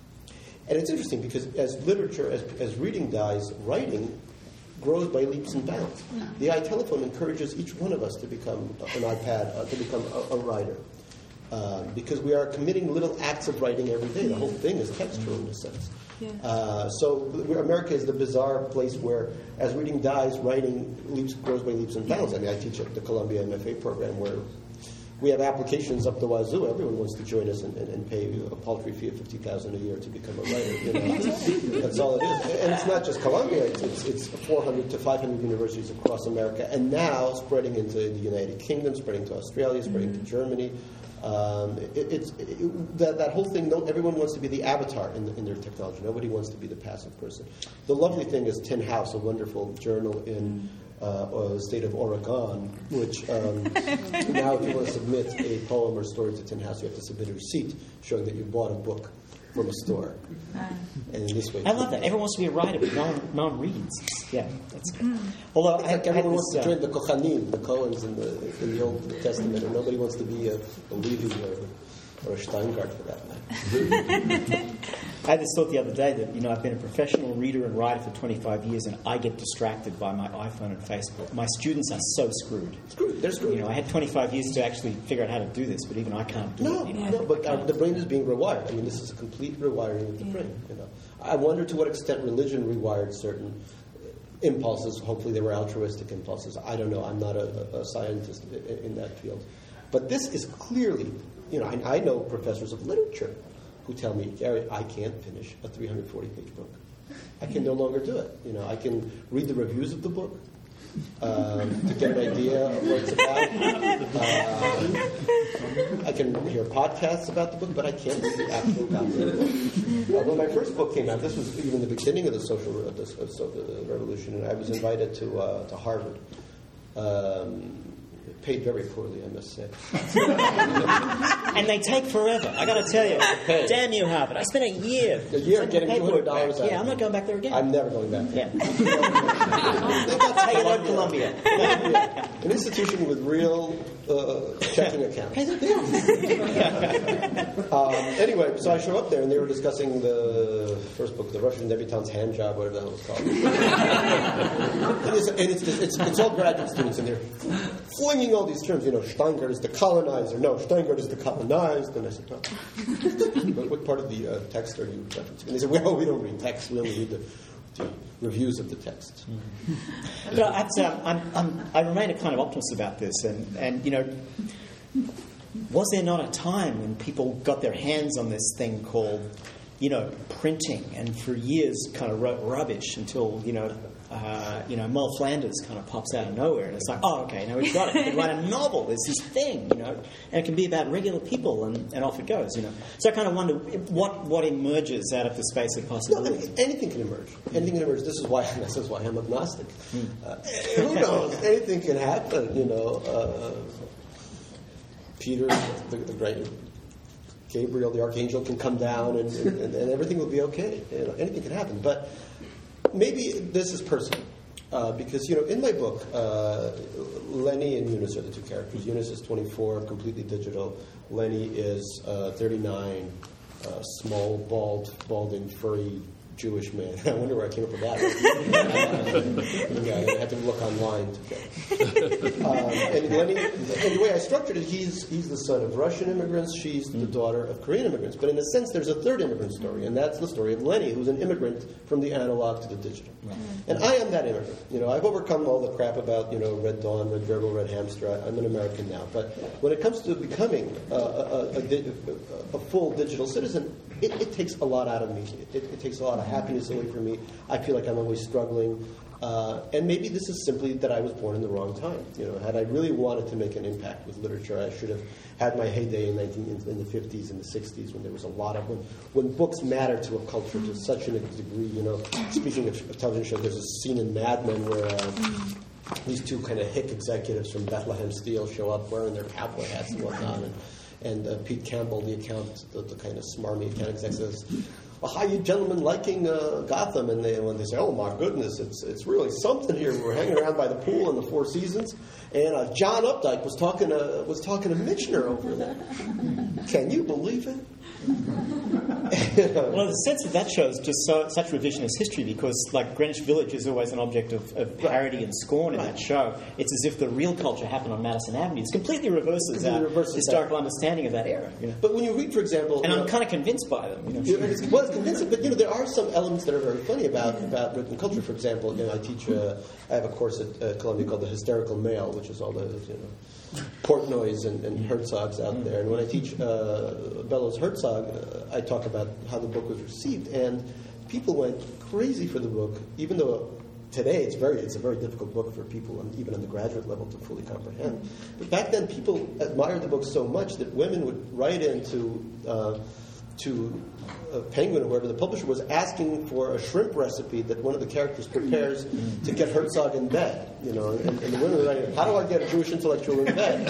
Speaker 2: And it's interesting because as literature, as, as reading dies, writing grows by leaps and bounds. The iTelephone encourages each one of us to become an iPad, uh, to become a, a writer. Uh, because we are committing little acts of writing every day. The whole thing is textual in a sense. Yeah. Uh, so America is the bizarre place where, as reading dies, writing leaps, grows by leaps and bounds. I mean, I teach at the Columbia M F A program where we have applications up the wazoo. Everyone wants to join us and, and, and pay a paltry fee of fifty thousand dollars a year to become a writer. You know? That's all it is. And it's not just Columbia. It's, it's, it's four hundred to five hundred universities across America. And now spreading into the United Kingdom, spreading to Australia, spreading to Germany. Um, it, it's it, that, that whole thing, no, everyone wants to be the avatar in, the, in their technology. Nobody wants to be the passive person. The lovely thing is Tin House, a wonderful journal in uh, the state of Oregon, which um, now if you want to submit a poem or story to Tin House, you have to submit a receipt showing that you bought a book from a store. And in this way,
Speaker 1: I love that. Everyone wants to be a writer, but no one, no one reads. Yeah, that's great. Although
Speaker 2: it's
Speaker 1: I,
Speaker 2: like
Speaker 1: I
Speaker 2: everyone
Speaker 1: this,
Speaker 2: wants to
Speaker 1: uh,
Speaker 2: join the Kohanim, the Cohens in the in the Old Testament, and nobody wants to be a, a Levi or, or a Steingart for that matter.
Speaker 1: I had this thought the other day that, you know, I've been a professional reader and writer for twenty-five years, and I get distracted by my iPhone and Facebook. My students are so screwed.
Speaker 2: Screwed. They're screwed.
Speaker 1: You know, I had twenty-five years to actually figure out how to do this, but even I can't do
Speaker 2: no,
Speaker 1: it. You know?
Speaker 2: No, but uh, the brain is being rewired. I mean, this is a complete rewiring of the yeah. brain. You know, I wonder to what extent religion rewired certain impulses. Hopefully, they were altruistic impulses. I don't know. I'm not a, a scientist in, in that field, but this is clearly, you know, I, I know professors of literature who tell me, Gary, I can't finish a three hundred forty page book. I can no longer do it. You know, I can read the reviews of the book um, to get an idea of what it's about. Uh, I can hear podcasts about the book, but I can't read the actual copy of the book. Uh, when my first book came out, this was even the beginning of the social uh, the, uh, so the revolution, and I was invited to uh, to Harvard. Um, paid very poorly, I must say.
Speaker 1: And they take forever. I got to tell you,
Speaker 2: Okay.
Speaker 1: Damn you, Harvard! I spent a year,
Speaker 2: A year getting two hundred dollars out.
Speaker 1: Yeah, I'm not going back there again.
Speaker 2: I'm never going back.
Speaker 1: Yeah. Take on Columbia.
Speaker 2: An institution with real uh, checking accounts. um, anyway, so I show up there, and they were discussing the first book, The Russian Debutante's Hand Job, whatever the hell it's called. and it's, and it's, it's, it's all graduate students, and they're flinging all these terms. You know, Steingart is the colonizer. No, Steingart is the colonized. And I said, no. But what part of the uh, text are you referencing? And they said, well, we don't read text. We only read the, the reviews of the text.
Speaker 1: Mm-hmm. But I'd say I'm, I'm, I'm, I remain a kind of optimist about this. And, and, you know, was there not a time when people got their hands on this thing called, you know, printing, and for years kind of wrote rubbish until, you know, Uh, you know, Moll Flanders kind of pops out of nowhere, and it's like, oh, okay, now we've got it. You can write a novel. There's this thing, you know, and it can be about regular people, and, and off it goes, you know. So I kind of wonder what what emerges out of the space of possibility.
Speaker 2: No, anything can emerge. Anything can emerge. This is why this is why I'm agnostic. Mm. Uh, who knows? Anything can happen. You know, uh, Peter, the, the great Gabriel, the archangel, can come down, and, and, and everything will be okay. You know, anything can happen, but. Maybe this is personal, uh, because, you know, in my book, uh, Lenny and Eunice are the two characters. Eunice is twenty-four, completely digital. Lenny is uh, thirty-nine, uh, small, bald, balding, furry Jewish man. I wonder where I came up with that. yeah, I had to look online to get it. Um, and Lenny, and the way I structured it, he's he's the son of Russian immigrants. She's the daughter of Korean immigrants. But in a sense, there's a third immigrant story, and that's the story of Lenny, who's an immigrant from the analog to the digital. Right. And I am that immigrant. You know, I've overcome all the crap about, you know, Red Dawn, Red Gerbil, Red Hamster. I, I'm an American now. But when it comes to becoming uh, a, a, a, a full digital citizen, it, it takes a lot out of me. It, it takes a lot of happiness away from me. I feel like I'm always struggling. Uh, and maybe this is simply that I was born in the wrong time. You know, had I really wanted to make an impact with literature, I should have had my heyday in, nineteen, in the fifties and the sixties, when there was a lot of when, when books matter to a culture to such a degree. You know, speaking of, of television shows, there's a scene in Mad Men where uh, these two kind of hick executives from Bethlehem Steel show up wearing their cowboy hats and whatnot, and, and uh, Pete Campbell, the account, the, the kind of smarmy account executive, says, well, how you gentlemen liking uh, Gotham? And they, when they say, oh, my goodness, it's it's really something here. We're hanging around by the pool in the Four Seasons, and uh, John Updike was talking to, was talking to Michener over there. Can you believe it?
Speaker 1: Well, the sense that that shows just so, such revisionist history, because like Greenwich Village is always an object of, of parody and scorn in
Speaker 2: right.
Speaker 1: that show. It's as if the real culture happened on Madison Avenue. It completely reverses
Speaker 2: completely
Speaker 1: our
Speaker 2: reverses
Speaker 1: historical
Speaker 2: that.
Speaker 1: understanding of that era. You know?
Speaker 2: But when you read, for example,
Speaker 1: and
Speaker 2: you
Speaker 1: I'm
Speaker 2: know,
Speaker 1: kind of convinced by them. You know,
Speaker 2: it's, well, it's convincing, but you know there are some elements that are very funny about about written culture. For example, you know, I teach. Uh, I have a course at uh, Columbia called the Hysterical Male, which is all the you know. Portnoys and, and Herzogs out there. And when I teach uh, Bellows Herzog, uh, I talk about how the book was received. And people went crazy for the book, even though today it's very it's a very difficult book for people, on, even on the graduate level, to fully comprehend. But back then, people admired the book so much that women would write into uh, to uh, Penguin or wherever the publisher was, asking for a shrimp recipe that one of the characters prepares to get Herzog in bed. You know, and, and the women were writing, how do I get a Jewish intellectual in bed?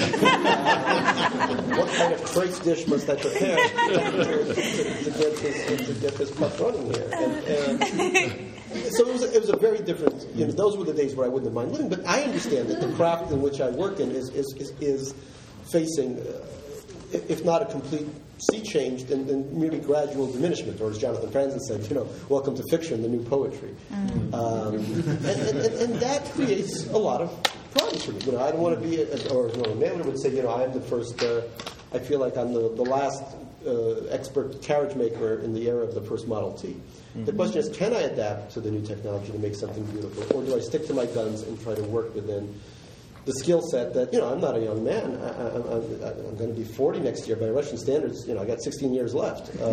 Speaker 2: Uh, what kind of trace dish must I prepare to, to, to, to get this to get this pup running here? And, and so it was, a, it was a very different. You know, those were the days where I wouldn't have mind living. But I understand that the craft in which I work in is is is, is facing, uh, if not a complete sea change, then, then merely gradual diminishment, or as Jonathan Franzen said, you know, welcome to fiction, the new poetry. Mm. Um, and, and, and, and that creates a lot of problems for me. You know, I don't want to be, a, or as Norman Mailer would say, you know, I am the first, uh, I feel like I'm the, the last uh, expert carriage maker in the era of the first Model T. Mm-hmm. The question is, can I adapt to the new technology to make something beautiful, or do I stick to my guns and try to work within the skill set that, you know, I'm not a young man. I, I, I'm, I'm going to be forty next year. By Russian standards, you know, I got sixteen years left. Uh,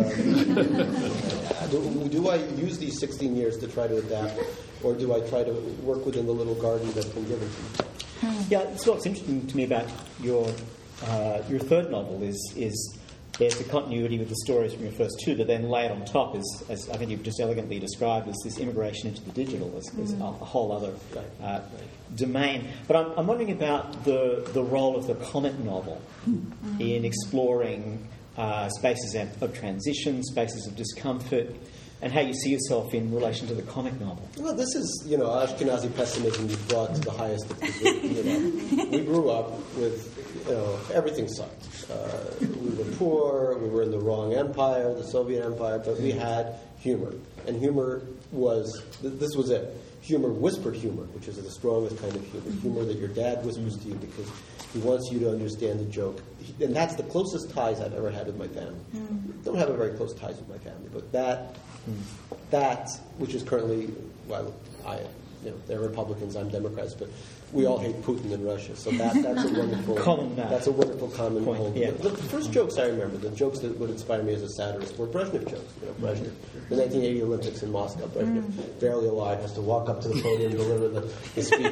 Speaker 2: do, do I use these sixteen years to try to adapt, or do I try to work within the little garden that's been given to me?
Speaker 1: Yeah, it's what's interesting to me about your uh, your third novel is is there's the continuity with the stories from your first two, but then layered on top is, as I think you've just elegantly described, is this immigration into the digital as, as a, a whole other uh, domain. But I'm, I'm wondering about the the role of the comic novel in exploring uh, spaces of transition, spaces of discomfort, and how you see yourself in relation to the comic novel.
Speaker 2: Well, this is, you know, Ashkenazi pessimism you've brought to the highest of degree. You know, we grew up with, you know, everything sucked. Uh, we were poor, we were in the wrong empire, the Soviet Empire, but we had humor. And humor was, this was it. Humor, whispered humor, which is the strongest kind of humor. Humor that your dad whispers to you because he wants you to understand the joke. And that's the closest ties I've ever had with my family. Mm. Don't have a very close ties with my family, but that, mm. that, which is currently, well, I, you know, they're Republicans, I'm Democrats, but we all hate Putin in Russia. So that, that's a wonderful,
Speaker 1: common,
Speaker 2: that's a wonderful common
Speaker 1: point.
Speaker 2: home.
Speaker 1: Yeah.
Speaker 2: The, the first jokes I remember, the jokes that would inspire me as a satirist, were Brezhnev jokes. You know, Brezhnev, the nineteen eighty Olympics in Moscow. Brezhnev, mm. barely alive, has to walk up to the podium and deliver the, the speech.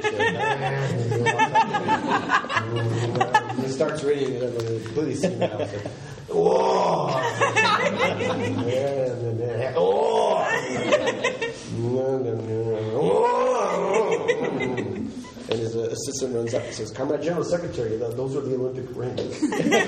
Speaker 2: And he starts reading it, and then completely senile. Whoa! And his uh, assistant runs up and says, "Comrade General Secretary, those are the Olympic rings."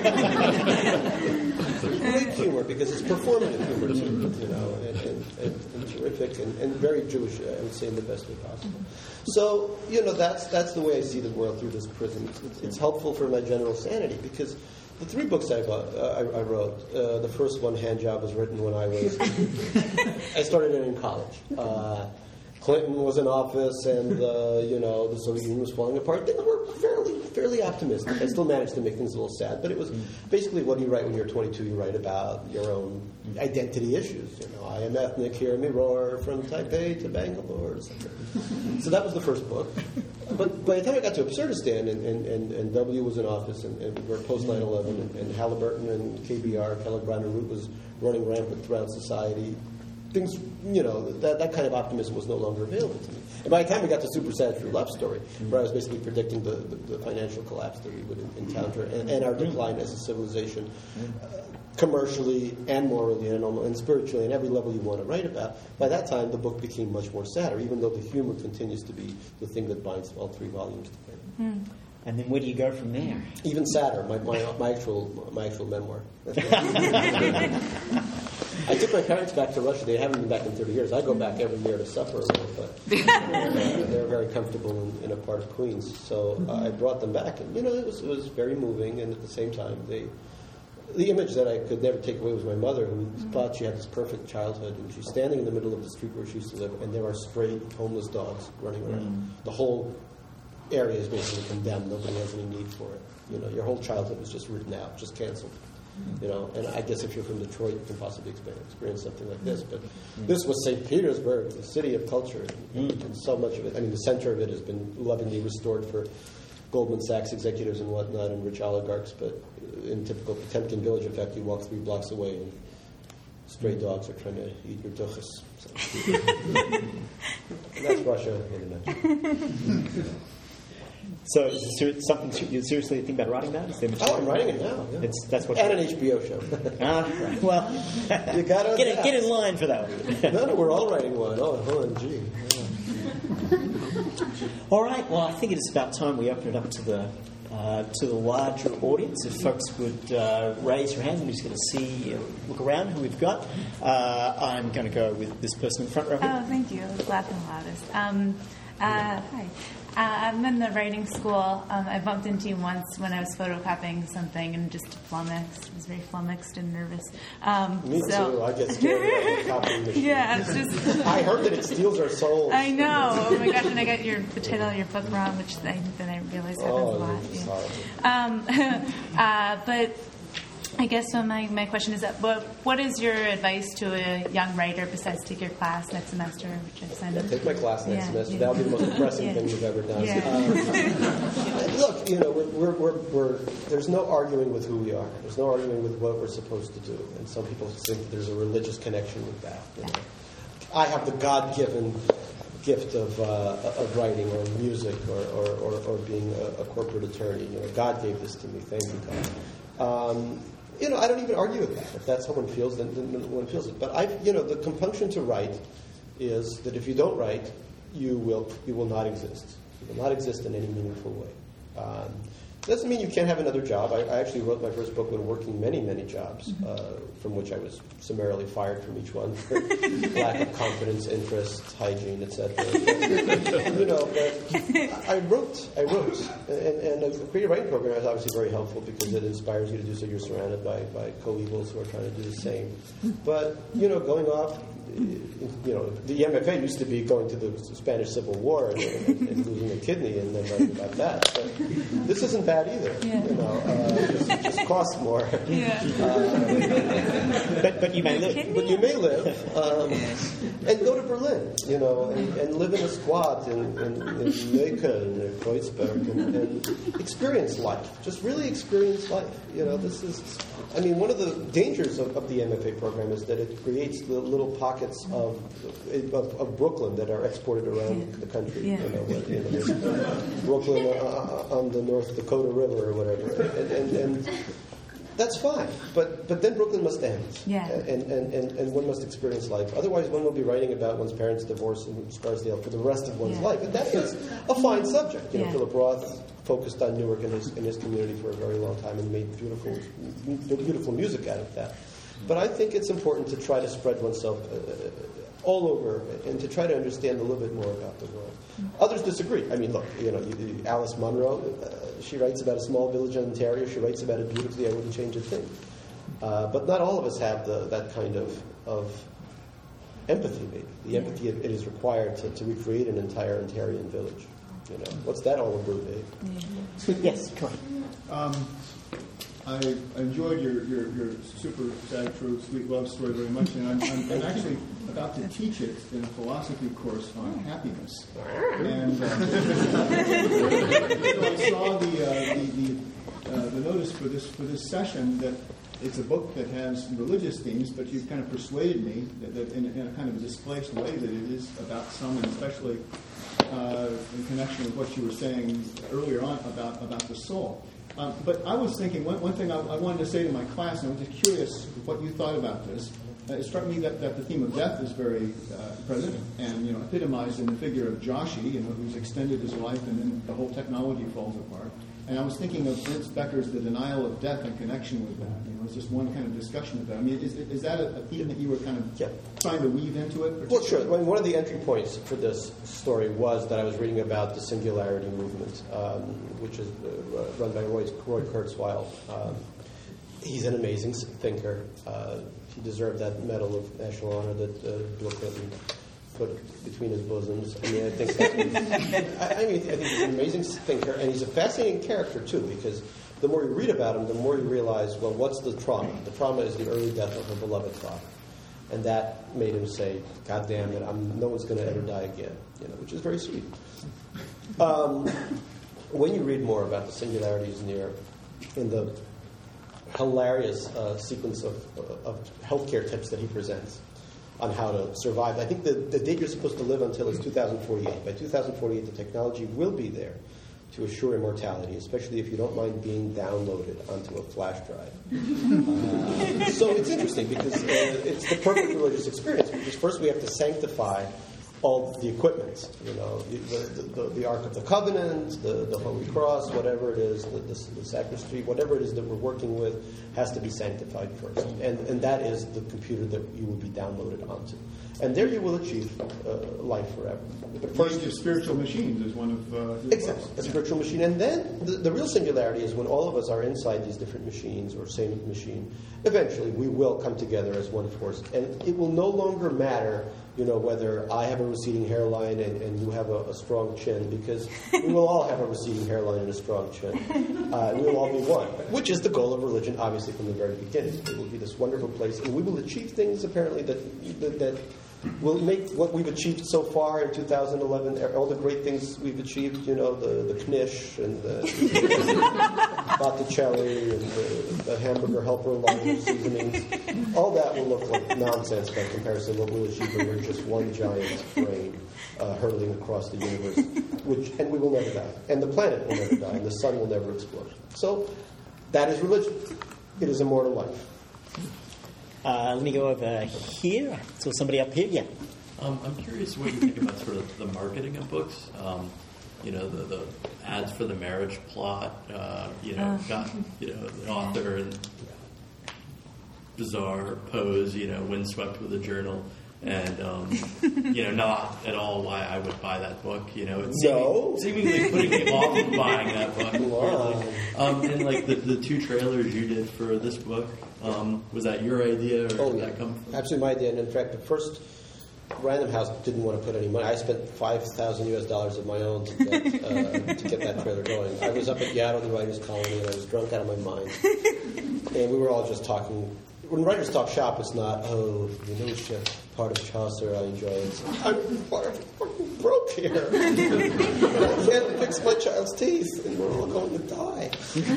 Speaker 2: Great humor, because it's performative humor, too, you know, and, and, and, and terrific and, and very Jewish, I would say, in the best way possible. So, you know, that's that's the way I see the world through this prism. It's, it's helpful for my general sanity, because the three books I, bought, uh, I, I wrote, uh, the first one, Hand Job, was written when I was, I started it in college. Uh, Clinton was in office, and uh, you know, the Soviet Union was falling apart. Things were fairly, fairly optimistic. I still managed to make things a little sad, but it was basically, what do you write when you're twenty-two? You write about your own identity issues. You know, I am ethnic, hear me roar, from Taipei to Bangalore. So that was the first book. But by the time I got to Absurdistan, and, and, and, and W was in office, and, and we were post nine eleven, and, and Halliburton and K B R, Kellogg Brown and Root, was running rampant throughout society. Things, you know, that, that kind of optimism was no longer available to me. And by the time we got to Super Sad True Love Story, where I was basically predicting the, the, the financial collapse that we would encounter and, and our decline as a civilization, uh, commercially and morally and, and spiritually, and every level you want to write about, by that time the book became much more sadder, even though the humor continues to be the thing that binds all three volumes together.
Speaker 1: Mm. And then where do you go from there?
Speaker 2: Even sadder, my, my, my actual my actual memoir. I took my parents back to Russia. They haven't been back in thirty years. I go back every year to suffer a little, but uh, they're very comfortable in, in a part of Queens. So uh, I brought them back, and you know, it was it was very moving. And at the same time, they the image that I could never take away was my mother, who thought she had this perfect childhood, and she's standing in the middle of the street where she used to live, and there are stray homeless dogs running around. Mm. The whole area is basically condemned. Nobody has any need for it. You know, your whole childhood was just written out, just canceled. You know, and I guess if you're from Detroit, you can possibly experience something like this. But this was Saint Petersburg, the city of culture, and, and so much of it. I mean, the center of it has been lovingly restored for Goldman Sachs executives and whatnot, and rich oligarchs. But in typical Potemkin village, in fact, you walk three blocks away, and stray dogs are trying to eat your duchas. So. And that's Russia in a nutshell.
Speaker 1: So is this something you're seriously thinking about writing about? Is there
Speaker 2: oh, I'm writing it now. Yeah.
Speaker 1: It's, that's what
Speaker 2: and an H B O show.
Speaker 1: Ah, right. Well,
Speaker 2: you gotta
Speaker 1: get, in, get in line for that one.
Speaker 2: No, no, we're all writing one. Oh, O M G.
Speaker 1: Yeah. All right. Well, I think it is about time we open it up to the uh, to the larger audience. If folks would uh, raise your hand, we're just going to see, uh, look around who we've got. Uh, I'm going to go with this person in front row.
Speaker 3: Oh, thank you. Laughing loudest. Um, uh, hi. Uh, I'm in the writing school. Um, I bumped into you once when I was photocopying something and just flummoxed. I was very flummoxed and nervous. Um,
Speaker 2: Me
Speaker 3: so.
Speaker 2: too. I get scared about the copying machine.
Speaker 3: Yeah, it's just.
Speaker 2: I heard that it steals our souls.
Speaker 3: I know. Oh my gosh! And I got your the title of your book wrong, which I, then I realized happens
Speaker 2: oh,
Speaker 3: a lot.
Speaker 2: Yeah.
Speaker 3: Um, uh, but I guess so. My, my question is that what, what is your advice to a young writer besides take your class next semester, which I've signed
Speaker 2: yeah,
Speaker 3: up
Speaker 2: take my class next
Speaker 3: yeah,
Speaker 2: semester.
Speaker 3: yeah.
Speaker 2: That'll be the most depressing
Speaker 3: yeah.
Speaker 2: thing you've ever done.
Speaker 3: Yeah.
Speaker 2: Um, look, you know, we're, we're, we're, we're, there's no arguing with who we are. There's no arguing with what we're supposed to do. And some people think that there's a religious connection with that. You know? I have the God-given gift of uh, of writing or music or, or, or, or being a, a corporate attorney. You know, God gave this to me. Thank you, God. Um, you know, I don't even argue with that. If that's how one feels, then, then one feels it. But I, you know, the compunction to write is that if you don't write, you will you will not exist. You will not exist in any meaningful way. Um, doesn't mean you can't have another job. I, I actually wrote my first book when working many, many jobs, uh, from which I was summarily fired from each one for lack of confidence, interest, hygiene, et cetera. You know, but I wrote, I wrote, and, and a creative writing program is obviously very helpful because it inspires you to do so. You're surrounded by, by co-evals who are trying to do the same. But, you know, going off, you know, the M F A used to be going to the Spanish Civil War and, and, and losing a kidney and then writing about that. But this isn't bad either.
Speaker 3: Yeah.
Speaker 2: You know, uh, it just, it just costs more.
Speaker 3: Yeah.
Speaker 2: Uh,
Speaker 1: but, but you may live.
Speaker 2: but you may live. Um, and go to Berlin, you know, and, and live in a squat in, in, in Neukölln or Kreuzberg and, and experience life. Just really experience life. You know, this is, I mean, one of the dangers of, of the M F A program is that it creates the little pockets of, of, of Brooklyn that are exported around yeah. the country.
Speaker 3: Yeah.
Speaker 2: You know, what, you know, Brooklyn uh, on the North Dakota River or whatever. And, and, and that's fine, but but then Brooklyn must end,
Speaker 3: yeah.
Speaker 2: and, and, and, and one must experience life. Otherwise, one will be writing about one's parents' divorce in Scarsdale for the rest of one's
Speaker 3: yeah.
Speaker 2: life, and that is a fine subject. You know,
Speaker 3: yeah.
Speaker 2: Philip Roth focused on Newark and his, and his community for a very long time and made beautiful, beautiful music out of that. But I think it's important to try to spread oneself uh, all over and to try to understand a little bit more about the world. Others disagree. I mean, look, you know, you, you, Alice Munro, uh, she writes about a small village in Ontario. She writes about it beautifully. I wouldn't change a thing. Uh, but not all of us have the, that kind of, of empathy, maybe. The yeah. empathy it is required to, to recreate an entire Ontarian village. You know, what's that all about, Dave?
Speaker 1: Yeah. Yes, come on.
Speaker 4: Um, I enjoyed your, your, your super sad, true, sweet love story very much, and I'm, I'm, I'm actually about to teach it in a philosophy course on happiness. And uh, so I saw the uh, the, the, uh, the notice for this for this session that it's a book that has religious themes, but you've kind of persuaded me that, that in, in a kind of a displaced way that it is about some, and especially uh, in connection with what you were saying earlier on about about the soul. Um, but I was thinking, one, one thing I, I wanted to say to my class, and I was just curious what you thought about this. Uh, it struck me that, that the theme of death is very uh, present and, you know, epitomized in the figure of Joshi, you know, who's extended his life and then the whole technology falls apart. And I was thinking of Ernst Becker's The Denial of Death in connection with that. You know, it's just one kind of discussion of that. I mean, is, is that a, a theme that you were kind of
Speaker 2: yeah.
Speaker 4: trying to weave into it?
Speaker 2: Well, sure. I mean, one of the entry points for this story was that I was reading about the Singularity Movement, um, which is uh, run by Roy, Roy Kurzweil. Um, he's an amazing thinker. Uh, he deserved that Medal of National Honor that uh, Bill Clinton put between his bosoms. I mean, I think that's, I, I mean, I think he's an amazing thinker, and he's a fascinating character too, because the more you read about him, the more you realize, well, what's the trauma? The trauma is the early death of a beloved father, and that made him say, "God damn it, I'm, no one's going to ever die again," you know, which is very sweet. Um, when you read more about the singularities near in the hilarious uh, sequence of, of healthcare tips that he presents on how to survive. I think the, the date you're supposed to live until is two thousand forty-eight. By two thousand forty-eight, the technology will be there to assure immortality, especially if you don't mind being downloaded onto a flash drive. Uh, so it's interesting because uh, it's the perfect religious experience, because first we have to sanctify all the equipment, you know, the, the, the, the Ark of the Covenant, the, the Holy Cross, whatever it is, the, the, the sacristy, whatever it is that we're working with has to be sanctified first. And, and that is the computer that you will be downloaded onto. And there you will achieve uh, life forever.
Speaker 4: But first, the spiritual machines is one of uh, his
Speaker 2: exactly a
Speaker 4: yeah.
Speaker 2: spiritual machine, and then the, the real singularity is when all of us are inside these different machines or same machine. Eventually, we will come together as one force, and it will no longer matter you know, whether I have a receding hairline and, and you have a, a strong chin, because we will all have a receding hairline and a strong chin. Uh, we will all be one, which is the goal of religion, obviously, from the very beginning. It will be this wonderful place, and we will achieve things, apparently, that that, that will make what we've achieved so far in two thousand eleven, all the great things we've achieved, you know, the, the knish and the Botticelli and the, the hamburger helper line of seasonings, all that will look like nonsense by comparison to what we'll achieve when we're just one giant brain uh, hurtling across the universe, which, and we will never die. And the planet will never die, and the sun will never explode. So that is religion. It is immortal life.
Speaker 1: Uh, let me go over here. I saw somebody up here. Yeah.
Speaker 5: Um, I'm curious what you think about sort of the marketing of books. Um, you know, the, the ads for the marriage plot. Uh, you know,
Speaker 3: Oh.
Speaker 5: got you know the author in bizarre pose. You know, windswept with a journal, and um, you know, not at all why I would buy that book. You know, it's
Speaker 2: No.
Speaker 5: seeming, seemingly putting me off of buying that book.
Speaker 2: Wow.
Speaker 5: Um, and like the, the two trailers you did for this book. Um, was that your idea, or
Speaker 2: Oh,
Speaker 5: did
Speaker 2: yeah.
Speaker 5: that come from?
Speaker 2: Absolutely my idea. And in fact, the first Random House didn't want to put any money. I spent five thousand U S dollars of my own to get, uh, to get that trailer going. I was up at Yaddo, the Writers' Colony, and I was drunk out of my mind. And we were all just talking. When writers talk shop, it's not, oh, you know, it's just part of Chaucer, I enjoy it. It's, I'm fucking broke here. I can't fix my child's teeth, and we're all going to die.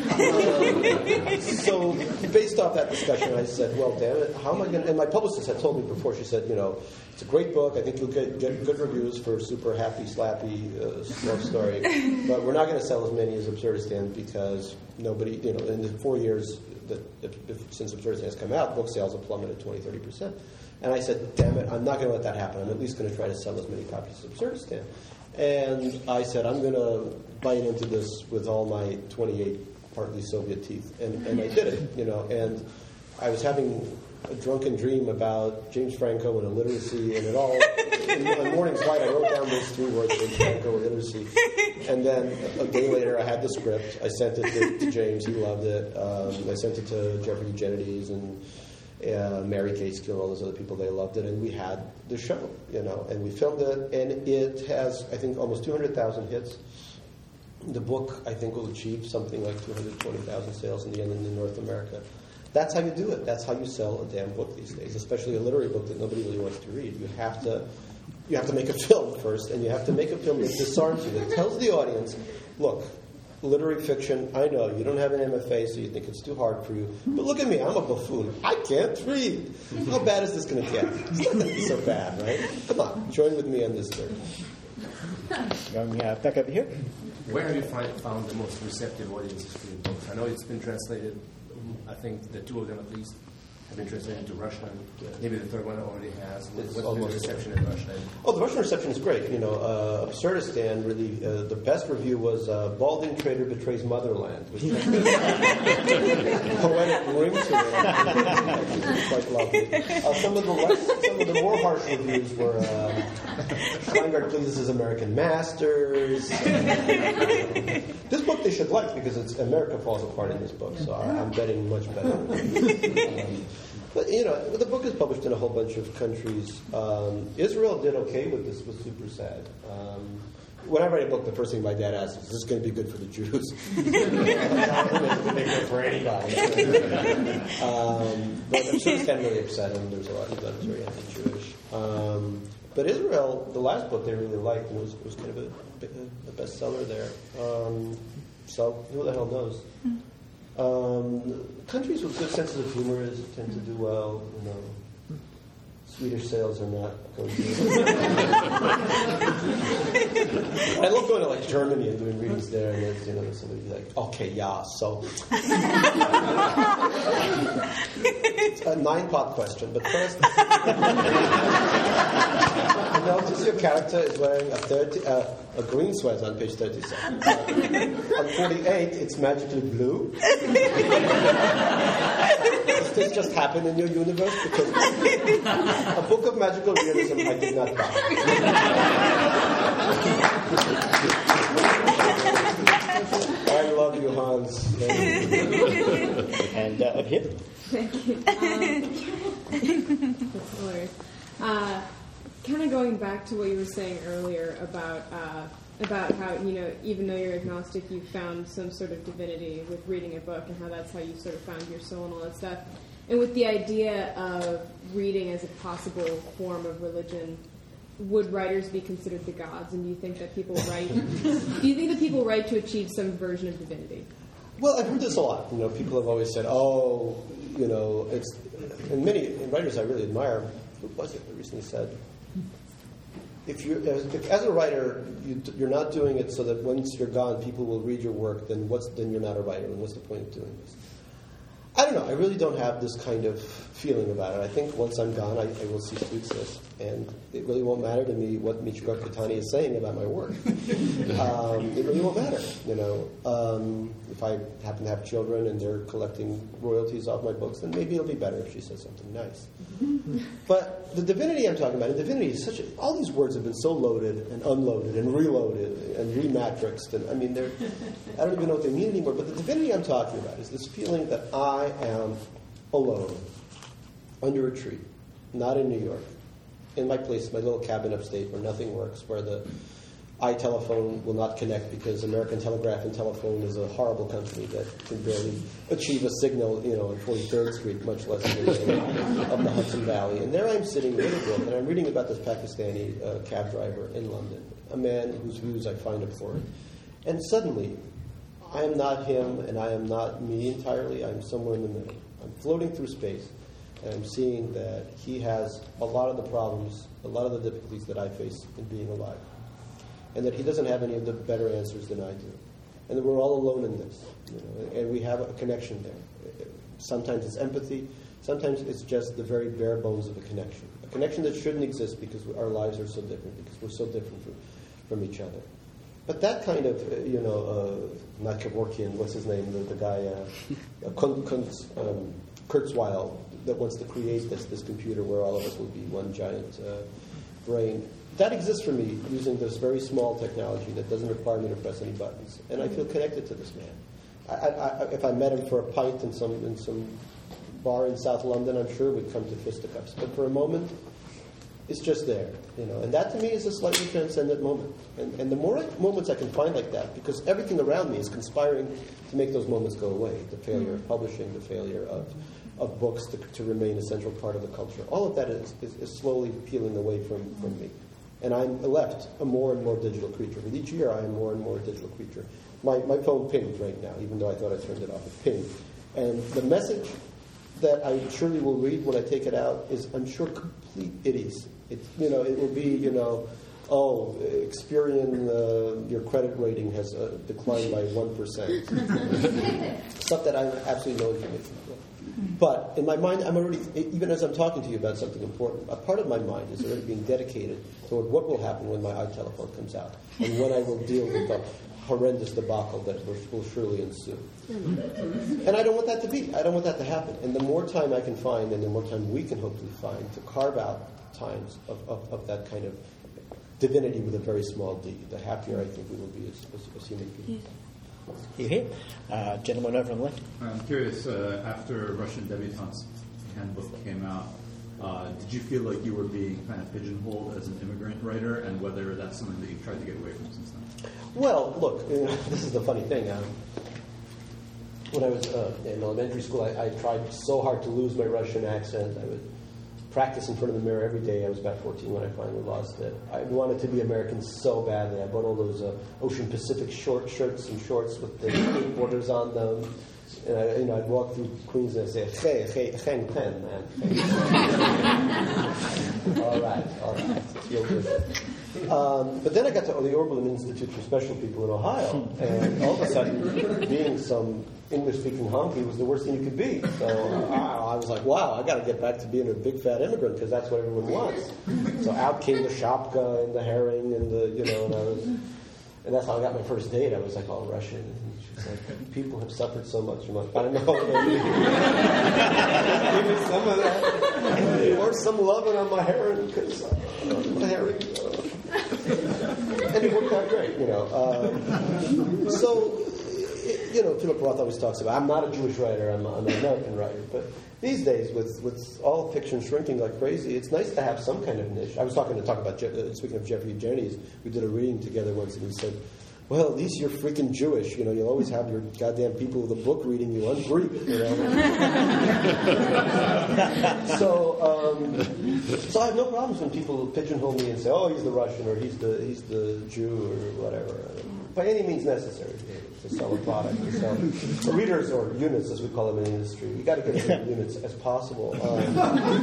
Speaker 2: Um, so, based off that discussion, I said, well, damn it, how am I going to... And my publicist had told me before, she said, you know, it's a great book. I think you'll get, get good reviews for super happy, slappy uh, love story. But we're not going to sell as many as Absurdistan because nobody, you know, in the four years that if, if, since Absurdistan has come out, book sales have plummeted twenty, thirty percent. And I said, damn it, I'm not going to let that happen. I'm at least going to try to sell as many copies of Absurdistan. And I said, I'm going to bite into this with all my twenty-eight partly Soviet teeth. And, and I did it, you know. And I was having a drunken dream about James Franco and illiteracy, and it all, in my morning's light, I wrote down those three words, James Franco, illiteracy. And then a day later, I had the script. I sent it to, to James. He loved it. Um, I sent it to Jeffrey Eugenides and uh, Mary Gateskill and all those other people. They loved it. And we had the show, you know, and we filmed it. And it has, I think, almost two hundred thousand hits. The book, I think, will achieve something like two hundred twenty thousand sales in the end in North America. That's how you do it. That's how you sell a damn book these days, especially a literary book that nobody really wants to read. You have to, you have to make a film first, and you have to make a film that disarms you, that tells the audience, look, literary fiction, I know, you don't have an M F A, so you think it's too hard for you, but look at me, I'm a buffoon. I can't read. How bad is this going to get? It's not going to be so bad, right? Come on, join with me on this journey.
Speaker 1: Going uh, back over here.
Speaker 6: Where have you find, found the most receptive audiences for your books? I know it's been translated, I think the two of them at least have been translated into Russian. Maybe the third one already has. What's been the reception in Russia?
Speaker 2: Oh, the Russian reception is great. You know, uh, Absurdistan, really, uh, the best review was uh, Balding Trader Betrays Motherland, which has a poetic ring to it. Quite lovely. Uh, some of the less, some of the more harsh reviews were uh, Steingart pleases his American masters. Uh, this book they should like because it's America falls apart in this book, so I, I'm betting much better. Um, But, you know, the book is published in a whole bunch of countries. Um, Israel did okay with this, was super sad. Um, when I write a book, the first thing my dad asks is, is this going to be good for the Jews? It's going to be good for anybody. um, but Absurdistan really upset him. There's a lot of that was very anti-Jewish. Um, but Israel, the last book they really liked, and was, was kind of a, a bestseller there. Um, so who the hell knows? Um, countries with good senses of humor is, tend to do well. You know, Swedish sales are not going to. I love going to like Germany and doing readings there, and it's, you know, somebody be like, "Okay, yeah, so." It's a nine-part question, but first, you notice your character is wearing a thirty, uh, a green sweater on page thirty-seven. Uh, on forty-eight, it's magically blue. Does this just happen in your universe? Because a book of magical realism I did not buy. I love you, Hans.
Speaker 1: And uh, up here.
Speaker 7: Thank you. Um, that's hilarious. Uh, kind of going back to what you were saying earlier about uh, about how, you know, even though you're agnostic, you found some sort of divinity with reading a book, and how that's how you sort of found your soul and all that stuff. And with the idea of reading as a possible form of religion, would writers be considered the gods? And do you think that people write? do you think that people write to achieve some version of divinity?
Speaker 2: Well, I've heard this a lot. You know, people have always said, "Oh, you know," it's and many and writers I really admire. Who was it that recently said, "If you, as, if, as a writer, you, you're not doing it so that once you're gone, people will read your work. Then what's then you're not a writer, and what's the point of doing this?" I don't know. I really don't have this kind of feeling about it. I think once I'm gone, I, I will cease to exist, and it really won't matter to me what Michiko Katani is saying about my work. um, it really won't matter, you know. Um, if I happen to have children and they're collecting royalties off my books, then maybe it'll be better if she says something nice. But the divinity I'm talking about, and divinity is such a, all these words have been so loaded and unloaded and reloaded and rematrixed, and I mean, they're, I don't even know what they mean anymore. But the divinity I'm talking about is this feeling that I am alone, under a tree, not in New York, in my place, my little cabin upstate where nothing works, where the iTelephone will not connect because American Telegraph and Telephone is a horrible company that can barely achieve a signal, you know, on forty-third Street, much less in the middle of the Hudson Valley. And there I'm sitting with a book, and I'm reading about this Pakistani uh, cab driver in London, a man whose views I find abhorrent. And suddenly, I am not him, and I am not me entirely. I'm somewhere in the middle. I'm floating through space, and I'm seeing that he has a lot of the problems, a lot of the difficulties that I face in being alive. And that he doesn't have any of the better answers than I do. And that we're all alone in this. You know, and we have a connection there. Sometimes it's empathy. Sometimes it's just the very bare bones of a connection. A connection that shouldn't exist because our lives are so different, because we're so different from, from each other. But that kind of, uh, you know, uh, not Kevorkian, what's his name, the, the guy, uh, Kuntz, um, Kurzweil, that wants to create this, this computer where all of us will be one giant uh, brain. That exists for me using this very small technology that doesn't require me to press any buttons. And I feel connected to this man. I, I, if I met him for a pint in some in some bar in South London, I'm sure we'd come to fisticuffs. But for a moment, it's just there. You know, and that to me is a slightly transcendent moment. And, and the more moments I can find like that, because everything around me is conspiring to make those moments go away. The failure of publishing, the failure of of books to, to remain a central part of the culture. All of that is, is, is slowly peeling away from, from me. And I'm left a more and more digital creature. With each year, I am more and more a digital creature. My my phone pings right now, even though I thought I turned it off. It pinged. And the message that I surely will read when I take it out is, I'm sure, complete idiocy. It, you know, it will be, you know, oh, Experian, uh, your credit rating has uh, declined by one percent. Stuff that I have absolutely no information about. But in my mind, I'm already, even as I'm talking to you about something important, a part of my mind is already being dedicated toward what will happen when my iTelephone comes out and when I will deal with the horrendous debacle that will, will surely ensue. And I don't want that to be. I don't want that to happen. And the more time I can find, and the more time we can hopefully find to carve out times of, of, of that kind of divinity with a very small d, the happier I think we will be as, as, as human beings.
Speaker 1: You here? Uh, gentleman over on the left.
Speaker 8: I'm curious, uh, after Russian Debutante's Handbook came out, uh, did you feel like you were being kind of pigeonholed as an immigrant writer, and whether that's something that you've tried to get away from since then?
Speaker 2: Well, look, you know, this is the funny thing. Um, when I was uh, in elementary school, I, I tried so hard to lose my Russian accent. I would practice in front of the mirror every day. I was about fourteen when I finally lost it. I wanted to be American so badly. I bought all those uh, Ocean Pacific short shirts and shorts with the eight borders on them. And I, you know, I'd walk through Queens and I'd say, "Hey, hey, hang ten, man." all right, all right, feel good. Um, but then I got to the Oberlin Institute for Special People in Ohio, and all of a sudden, being some English-speaking honky was the worst thing you could be. So uh, I was like, wow, I got to get back to being a big fat immigrant because that's what everyone wants. So out came the shapka and the herring and the, you know, and I was, and that's how I got my first date. I was like all Russian. And she was like, people have suffered so much. I'm like, I don't know. Give me some of that. Or some loving on my herring because uh, my herring. Uh, and it worked out great, you know. Uh, so it, you know, Philip Roth always talks about, I'm not a Jewish writer, I'm, I'm an American writer. But these days, with, with all fiction shrinking like crazy, it's nice to have some kind of niche. I was talking to talk about, uh, speaking of Jeffrey Jennings, we did a reading together once, and he said, well, at least you're freaking Jewish. You know, you'll always have your goddamn people with a book reading you on Greek. You know? so, um, so I have no problems when people pigeonhole me and say, "Oh, he's the Russian," or "He's the he's the Jew," or whatever. By any means necessary to sell a product, to sell for readers or units, as we call them in the industry. You got to get as many units as possible, um,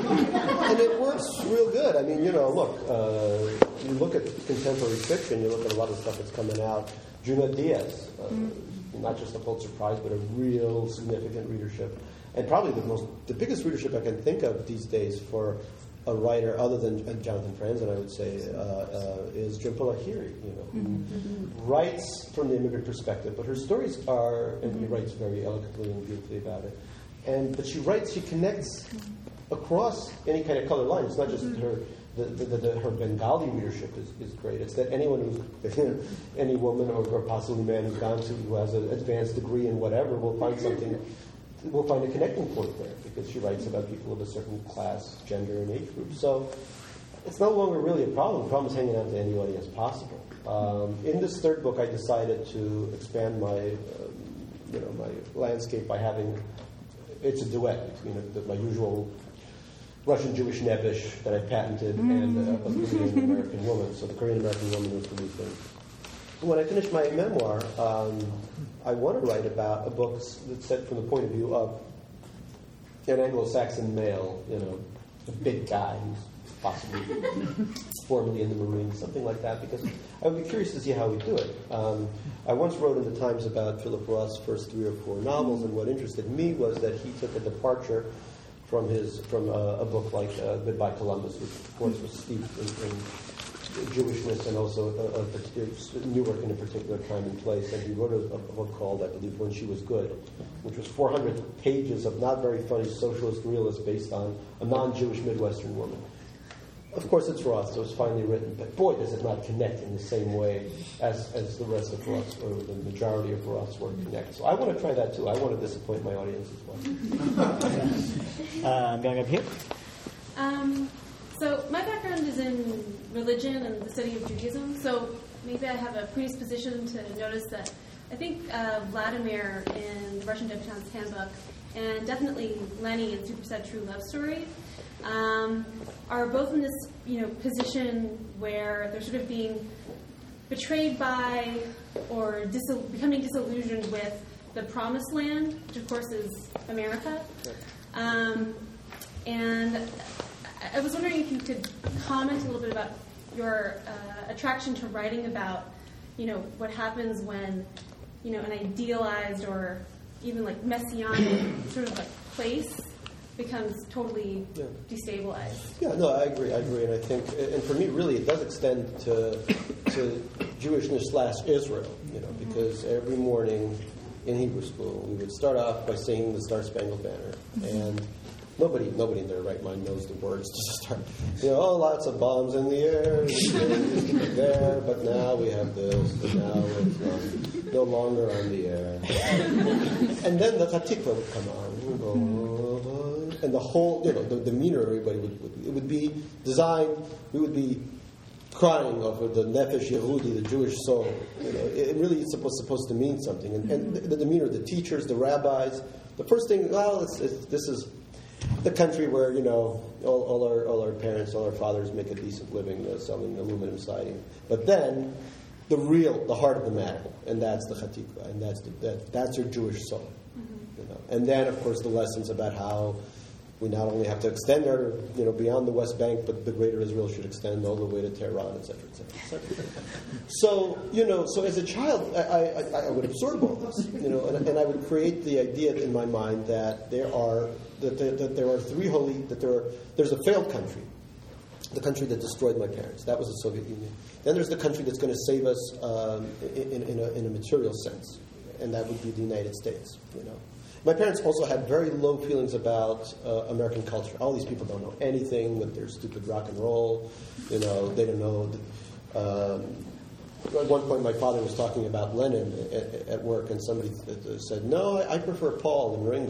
Speaker 2: and it works real good. I mean, you know, look. Uh, You look at contemporary fiction, you look at a lot of stuff that's coming out. Junot Diaz, uh, mm-hmm. not just a Pulitzer Prize, but a real significant readership. And probably the most, the biggest readership I can think of these days for a writer other than uh, Jonathan Franzen, I would say, uh, uh, is Jhumpa Lahiri, you know, who mm-hmm. writes from the immigrant perspective, but her stories are, and mm-hmm. he writes very eloquently and beautifully about it. And but she writes, she connects across any kind of color line. It's not just mm-hmm. her. The, the, the, her Bengali readership is, is great. It's that anyone who's, any woman or, or possibly man who's gone to, who has an advanced degree in whatever, will find something, will find a connecting point there, because she writes about people of a certain class, gender, and age group. So it's no longer really a problem. The problem is hanging on to any audience possible. Um, in this third book, I decided to expand my, um, you know, my landscape by having, it's a duet between a, my usual Russian Jewish Nebish that I patented mm-hmm. and uh, a Korean American woman. So the Korean American woman was the lead thing. When I finished my memoir, um, I want to write about a book that's set from the point of view of an Anglo-Saxon male, you know, a big guy who's possibly formerly in the Marines, something like that, because I would be curious to see how we do it. Um, I once wrote in the Times about Philip Roth's first three or four novels, and what interested me was that he took a departure from his from a, a book like uh, Goodbye Columbus, which of course was steeped in, in Jewishness and also a, a particular, Newark in a particular time and place. And he wrote a, a book called, I believe, When She Was Good, which was four hundred pages of not very funny socialist realist based on a non-Jewish Midwestern woman. Of course, it's Roth, so it's finely written, but boy, does it not connect in the same way as, as the rest of Roth's, or the majority of Roth's work connects. So I want to try that too. I want to disappoint my audience as well.
Speaker 1: uh, I'm going up here.
Speaker 9: Um, so my background is in religion and the study of Judaism, so maybe I have a predisposition to notice that I think uh, Vladimir in the Russian Debutante's Handbook, and definitely Lenny in Super Sad True Love Story, Um, are both in this, you know, position where they're sort of being betrayed by or dis- becoming disillusioned with the promised land, which of course is America. Um, and I was wondering if you could comment a little bit about your uh, attraction to writing about, you know, what happens when, you know, an idealized or even like messianic sort of like place becomes totally yeah. destabilized.
Speaker 2: Yeah, no, I agree. I agree, and I think, and for me, really, it does extend to to Jewishness slash Israel. You know, because every morning in Hebrew school, we would start off by singing the Star Spangled Banner, and nobody, nobody in their right mind knows the words to start. You know, oh, lots of bombs in the air, and there, but now we have this, but now it's um, no longer on the air. And then the Hatikva would come on. We'd go, and the whole, you know, the demeanor of everybody would, would it would be designed. We would be crying over the nefesh Yehudi, the Jewish soul. You know, it really is supposed supposed to mean something. And, and the, the demeanor of the teachers, the rabbis. The first thing, well, it's, it's, this is the country where, you know, all, all our all our parents, all our fathers make a decent living uh, selling aluminum siding. But then, the real, the heart of the matter, and that's the Hatikva, and that's the, that that's your Jewish soul. Mm-hmm. You know, and then of course the lessons about how we not only have to extend our, you know, beyond the West Bank, but the greater Israel should extend all the way to Tehran, et cetera, et cetera, et cetera. So, you know, so as a child, I, I, I would absorb all this, you know, and, and I would create the idea in my mind that there are that there, that there are three holy, that there are, there's a failed country, the country that destroyed my parents. That was the Soviet Union. Then there's the country that's going to save us um, in, in, a, in a material sense, and that would be the United States, you know. My parents also had very low feelings about uh, American culture. All these people don't know anything with their stupid rock and roll. You know, they don't know. The, um, at one point, my father was talking about Lenin at, at work, and somebody said, "No, I, I prefer Paul and Ringo."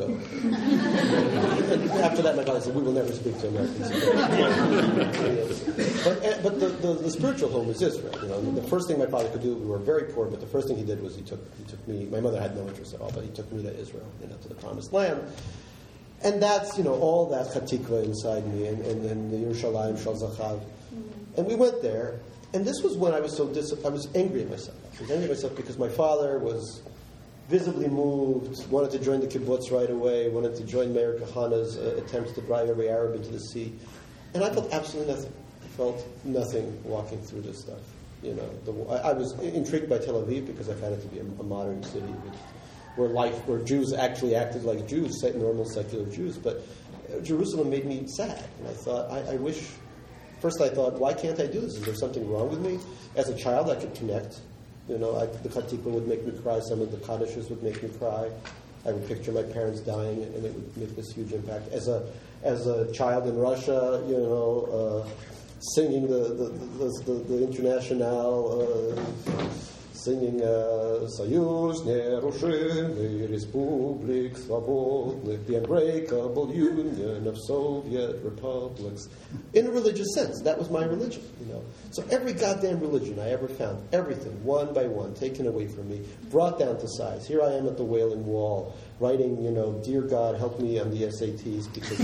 Speaker 2: And after that, my father said, "We will never speak to Americans again." But, but the, the, the spiritual home is Israel. You know, the first thing my father could do, we were very poor, but the first thing he did was he took he took me. My mother had no interest at all, but he took me to Israel, you know, to the Promised Land. And that's, you know, all that Chatikva inside me, and, and, and the Yerushalayim Shal Zachav. And we went there, and this was when I was so dis- I was angry at myself. I was angry at myself because my father was visibly moved, wanted to join the kibbutz right away, wanted to join Meir Kahana's uh, attempts to drive every Arab into the sea. And I felt absolutely nothing. I felt nothing walking through this stuff. You know, the, I, I was intrigued by Tel Aviv because I found it to be a, a modern city with, where life, where Jews actually acted like Jews, normal secular Jews. But Jerusalem made me sad, and I thought, I, I wish. First, I thought, why can't I do this? Is there something wrong with me? As a child, I could connect. You know, I, the Chatikva would make me cry. Some of the Kaddishes would make me cry. I would picture my parents dying, and it would make this huge impact. As a as a child in Russia, you know, uh, singing the the the, the, the Internationale. Uh, Singing Soyuz Nerushimy Respublik Svobodnych, the unbreakable union of Soviet republics. In a religious sense, that was my religion, you know. So every goddamn religion I ever found, everything, one by one, taken away from me, brought down to size. Here I am at the Wailing Wall, writing, you know, "Dear God, help me on the S A Ts," because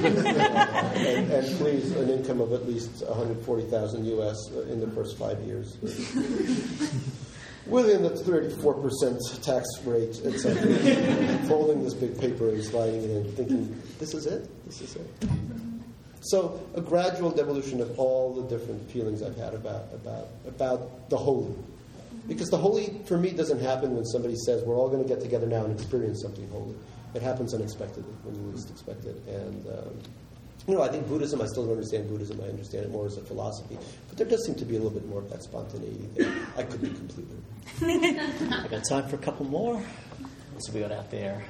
Speaker 2: and, and please, an income of at least one hundred forty thousand U S in the first five years. Within the thirty-four percent tax rate, et cetera. Folding this big paper and sliding it in, thinking, this is it? This is it. So a gradual devolution of all the different feelings I've had about, about, about the holy. Because the holy, for me, doesn't happen when somebody says, we're all going to get together now and experience something holy. It happens unexpectedly, when you least expect it. And, um, you know, I think Buddhism, I still don't understand Buddhism. I understand it more as a philosophy. But there does seem to be a little bit more of that spontaneity there. I could be completely wrong.
Speaker 1: I've got time for a couple more. What's we got out there?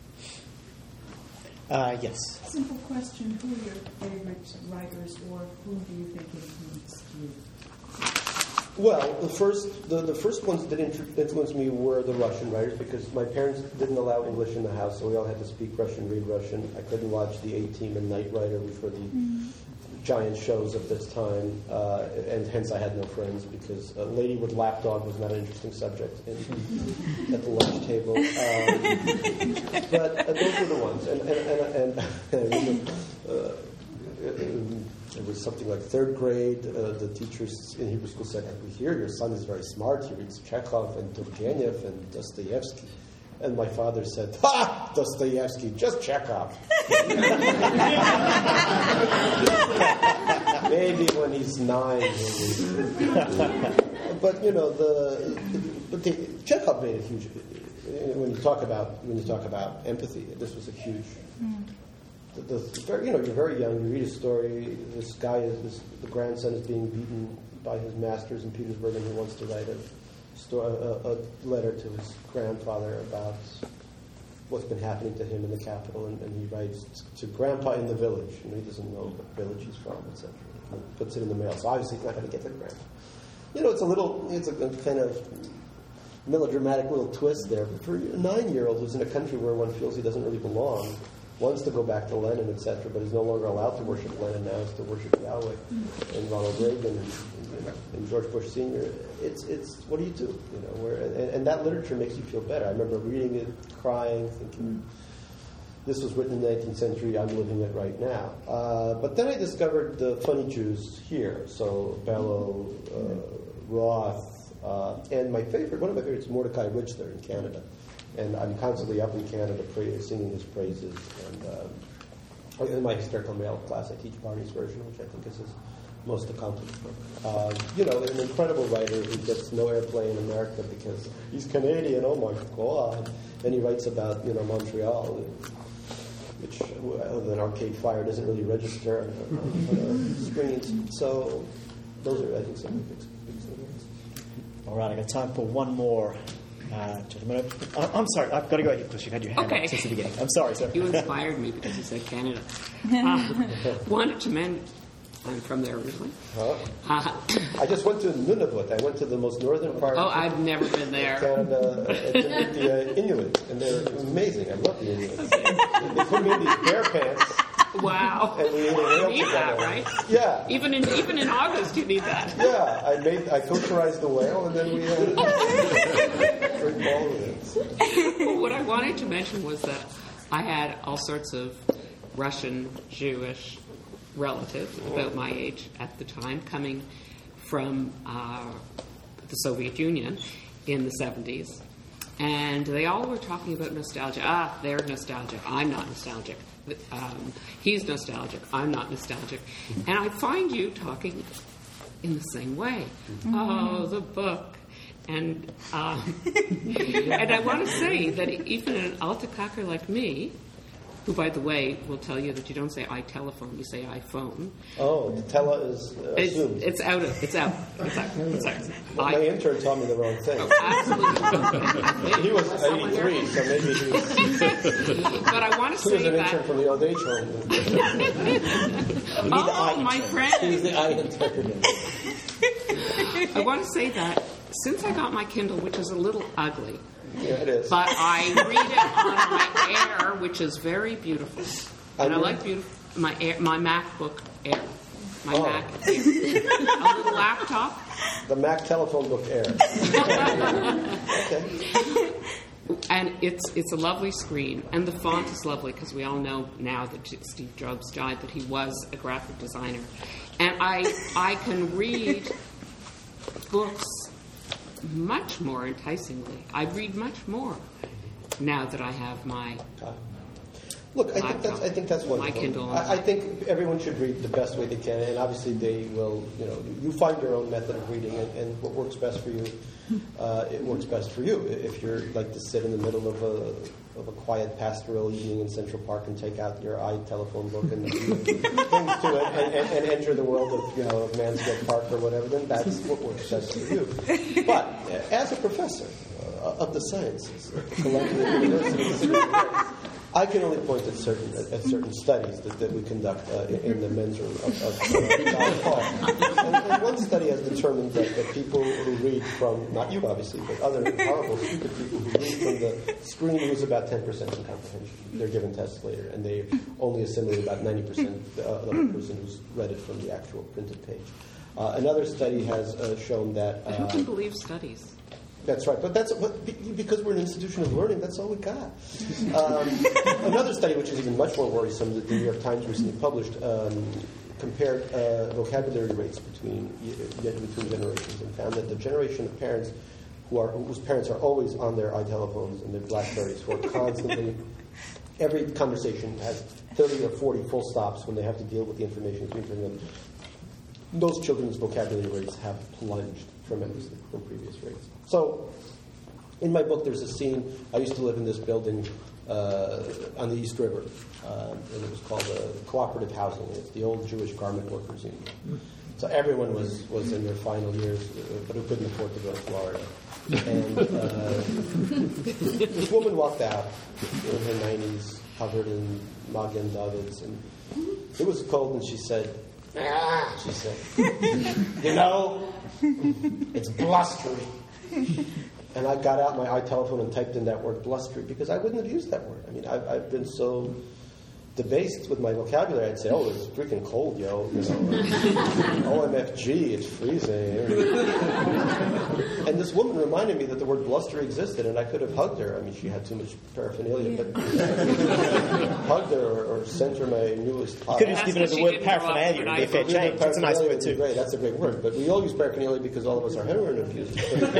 Speaker 1: Uh, yes.
Speaker 10: Simple question. Who are your favorite writers, or who do you think influenced you?
Speaker 2: Well, the first the, the first ones that influenced me were the Russian writers, because my parents didn't allow English in the house, so we all had to speak Russian, read Russian. I couldn't watch the A-Team and Knight Rider, which were the mm. giant shows of this time, uh, and hence I had no friends, because a lady with lapdog was not an interesting subject in, at the lunch table. Um, but uh, those were the ones. And, and, and, and uh, it was something like third grade. Uh, the teachers in Hebrew school said, "We hear your son is very smart. He reads Chekhov and Turgenev and Dostoevsky." And my father said, "Ha! Dostoevsky, just Chekhov." Maybe when he's nine. But you know, the but the, Chekhov made a huge. When you talk about when you talk about empathy, this was a huge. Mm. The, the, you know, you're very young. You read a story. This guy is this, the grandson is being beaten by his masters in Petersburg, and he wants to write a, story, a, a letter to his grandfather about what's been happening to him in the capital. And, and he writes to Grandpa in the village. You know, he doesn't know what village he's from, et cetera. He puts it in the mail. So obviously, he's not going to get to Grandpa. You know, it's a little, it's a, a kind of melodramatic little twist there. But for a nine-year-old who's in a country where one feels he doesn't really belong, wants to go back to Lenin, et cetera, but is no longer allowed to worship Lenin now, is to worship Yahweh, mm-hmm. and Ronald Reagan, and, you know, and George Bush Senior It's, it's what do you do? You know, where, and, and that literature makes you feel better. I remember reading it, crying, thinking, mm-hmm. this was written in the nineteenth century, I'm living it right now. Uh, but then I discovered the funny Jews here, so Bellow, uh, Roth, uh, and my favorite, one of my favorites is Mordecai Richler in Canada. And I'm constantly up in Canada pra- singing his praises. And um, in my hysterical male class, I teach Barney's version, which I think is his most accomplished book. Uh, you know, an incredible writer who gets no airplay in America because he's Canadian. Oh my God! And he writes about, you know, Montreal, which other than Arcade Fire doesn't really register on, on, on screens. So those are, I think, some of the big, big things.
Speaker 1: All right, I got time for one more. Uh, gentlemen, uh, I'm sorry, I've got to go ahead because you've had your hand
Speaker 11: okay.
Speaker 1: up since the beginning. I'm sorry, sir.
Speaker 11: You inspired me because you said Canada. Uh, wanted to men- I'm from there originally.
Speaker 2: Huh?
Speaker 11: Uh,
Speaker 2: I just went to Nunavut. I went to the most northern part.
Speaker 11: oh, I've never been there.
Speaker 2: Canada, uh, to meet the uh, Inuit, and they're amazing. I love the Inuit. They put me in these bear pants.
Speaker 11: Wow.
Speaker 2: And we ate a
Speaker 11: You
Speaker 2: meal
Speaker 11: need that,
Speaker 2: together.
Speaker 11: right?
Speaker 2: Yeah.
Speaker 11: Even in even in August, you need that.
Speaker 2: Yeah, I made I kosherized the whale, and then we had a drink all of it.
Speaker 11: Well, what I wanted to mention was that I had all sorts of Russian, Jewish relatives about my age at the time coming from uh, the Soviet Union in the seventies. And they all were talking about nostalgia. Ah, they're nostalgic. I'm not nostalgic. Um, he's nostalgic. I'm not nostalgic. And I find you talking in the same way. Mm-hmm. Oh, the book. And um, and I want to say that even an alta-cocker like me, who, by the way, will tell you that you don't say I telephone, you say iPhone.
Speaker 2: Oh, the tele is uh,
Speaker 11: it's,
Speaker 2: assumed.
Speaker 11: it's out of, it's out. It's out. It's out.
Speaker 2: Well, my
Speaker 11: I,
Speaker 2: intern taught me the wrong thing.
Speaker 11: oh, absolutely.
Speaker 2: He was eighty-three, so maybe he was.
Speaker 11: But I want to
Speaker 2: He was
Speaker 11: say
Speaker 2: an
Speaker 11: that.
Speaker 2: intern from the old age home.
Speaker 11: Oh, my friend.
Speaker 2: He's the eye interpreter.
Speaker 11: I want to say that since I got my Kindle, which is a little ugly,
Speaker 2: Yeah, it is.
Speaker 11: but I read it on my Air, which is very beautiful, and I
Speaker 2: On
Speaker 11: like beautiful my Air, my MacBook Air, my
Speaker 2: Oh.
Speaker 11: Mac Air, a little laptop.
Speaker 2: The Mac telephone book Air. Okay.
Speaker 11: And it's it's a lovely screen, and the font is lovely because we all know now that Steve Jobs died that he was a graphic designer, and I I can read books much more enticingly. I read much more now that I have my.
Speaker 2: Look, I think that's I think that's wonderful.
Speaker 11: My Kindle.
Speaker 2: I, I think everyone should read the best way they can, and obviously they will. You know, you find your own method of reading, and, and what works best for you, uh, it works best for you. If you're like to sit in the middle of a of a quiet pastoral evening in Central Park and take out your iTelephone book and things to it, and, and, and enter the world of you know of Mansfield Park or whatever, then that's what works best for you. But as a professor uh, of the sciences at Columbia University, I can only point at certain at certain studies that, that we conduct uh, in, in the men's room of, of uh, Don Paul. And, and one study has determined that, that people who read from, not you obviously, but other horrible, stupid people who read from the screen lose about ten percent in comprehension. They're given tests later, and they only assimilate about ninety percent of the person who's read it from the actual printed page. Uh, another study has uh, shown that... Uh,
Speaker 11: Who can believe studies?
Speaker 2: That's right, but that's but because we're an institution of learning. That's all we got. Um, another study, which is even much more worrisome, that the New York Times recently published, um, compared uh, vocabulary rates between between generations, and found that the generation of parents who are whose parents are always on their iTelephones and their BlackBerries, who are constantly every conversation has thirty or forty full stops when they have to deal with the information being given them. Those children's vocabulary rates have plunged tremendously from previous rates. So, in my book, there's a scene. I used to live in this building uh, on the East River, uh, and it was called uh, Cooperative Housing. It's the old Jewish Garment Workers Union. So everyone was, was in their final years, uh, but who couldn't afford to go to Florida. And uh, this woman walked out in her nineties, covered in Magen Davids, and it was cold, and she said, "Ah," she said, "you know, it's blustery." And I got out my iTelephone and typed in that word blustery because I wouldn't have used that word. I mean, I've, I've been so debased with my vocabulary. I'd say, "Oh, it's freaking cold, yo." You know, O M F G, it's freezing. And this woman reminded me that the word blustery existed, and I could have hugged her. I mean, she had too much paraphernalia, but hugged her or, or sent her my newest.
Speaker 1: You could have just given her the word paraphernalia and be a fair change. That's a nice word too.
Speaker 2: Great. That's a great word. But we all use paraphernalia because all of us are heroin abusers.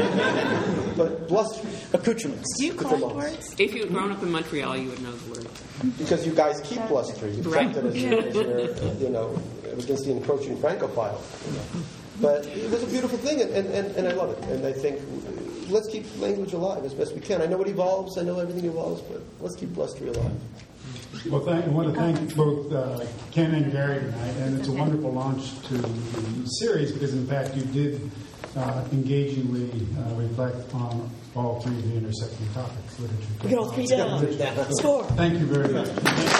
Speaker 2: But blustery.
Speaker 1: Accoutrements.
Speaker 3: Do you collect words?
Speaker 11: If you had grown up in Montreal, you would know the word.
Speaker 2: Because you guys keep blustery. You kept it as, your, as your, you know, against the encroaching Francophile. You know. But it was a beautiful thing, and, and, and I love it. And I think let's keep language alive as best we can. I know it evolves. I know everything evolves, but let's keep blustery alive.
Speaker 12: Well, thank, I want to thank both uh, Ken and Gary tonight, and it's a wonderful launch to the series because, in fact, you did uh, engagingly uh, reflect on all three of the intersecting topics: literature.
Speaker 1: We got all three down. Score.
Speaker 12: Thank you very much.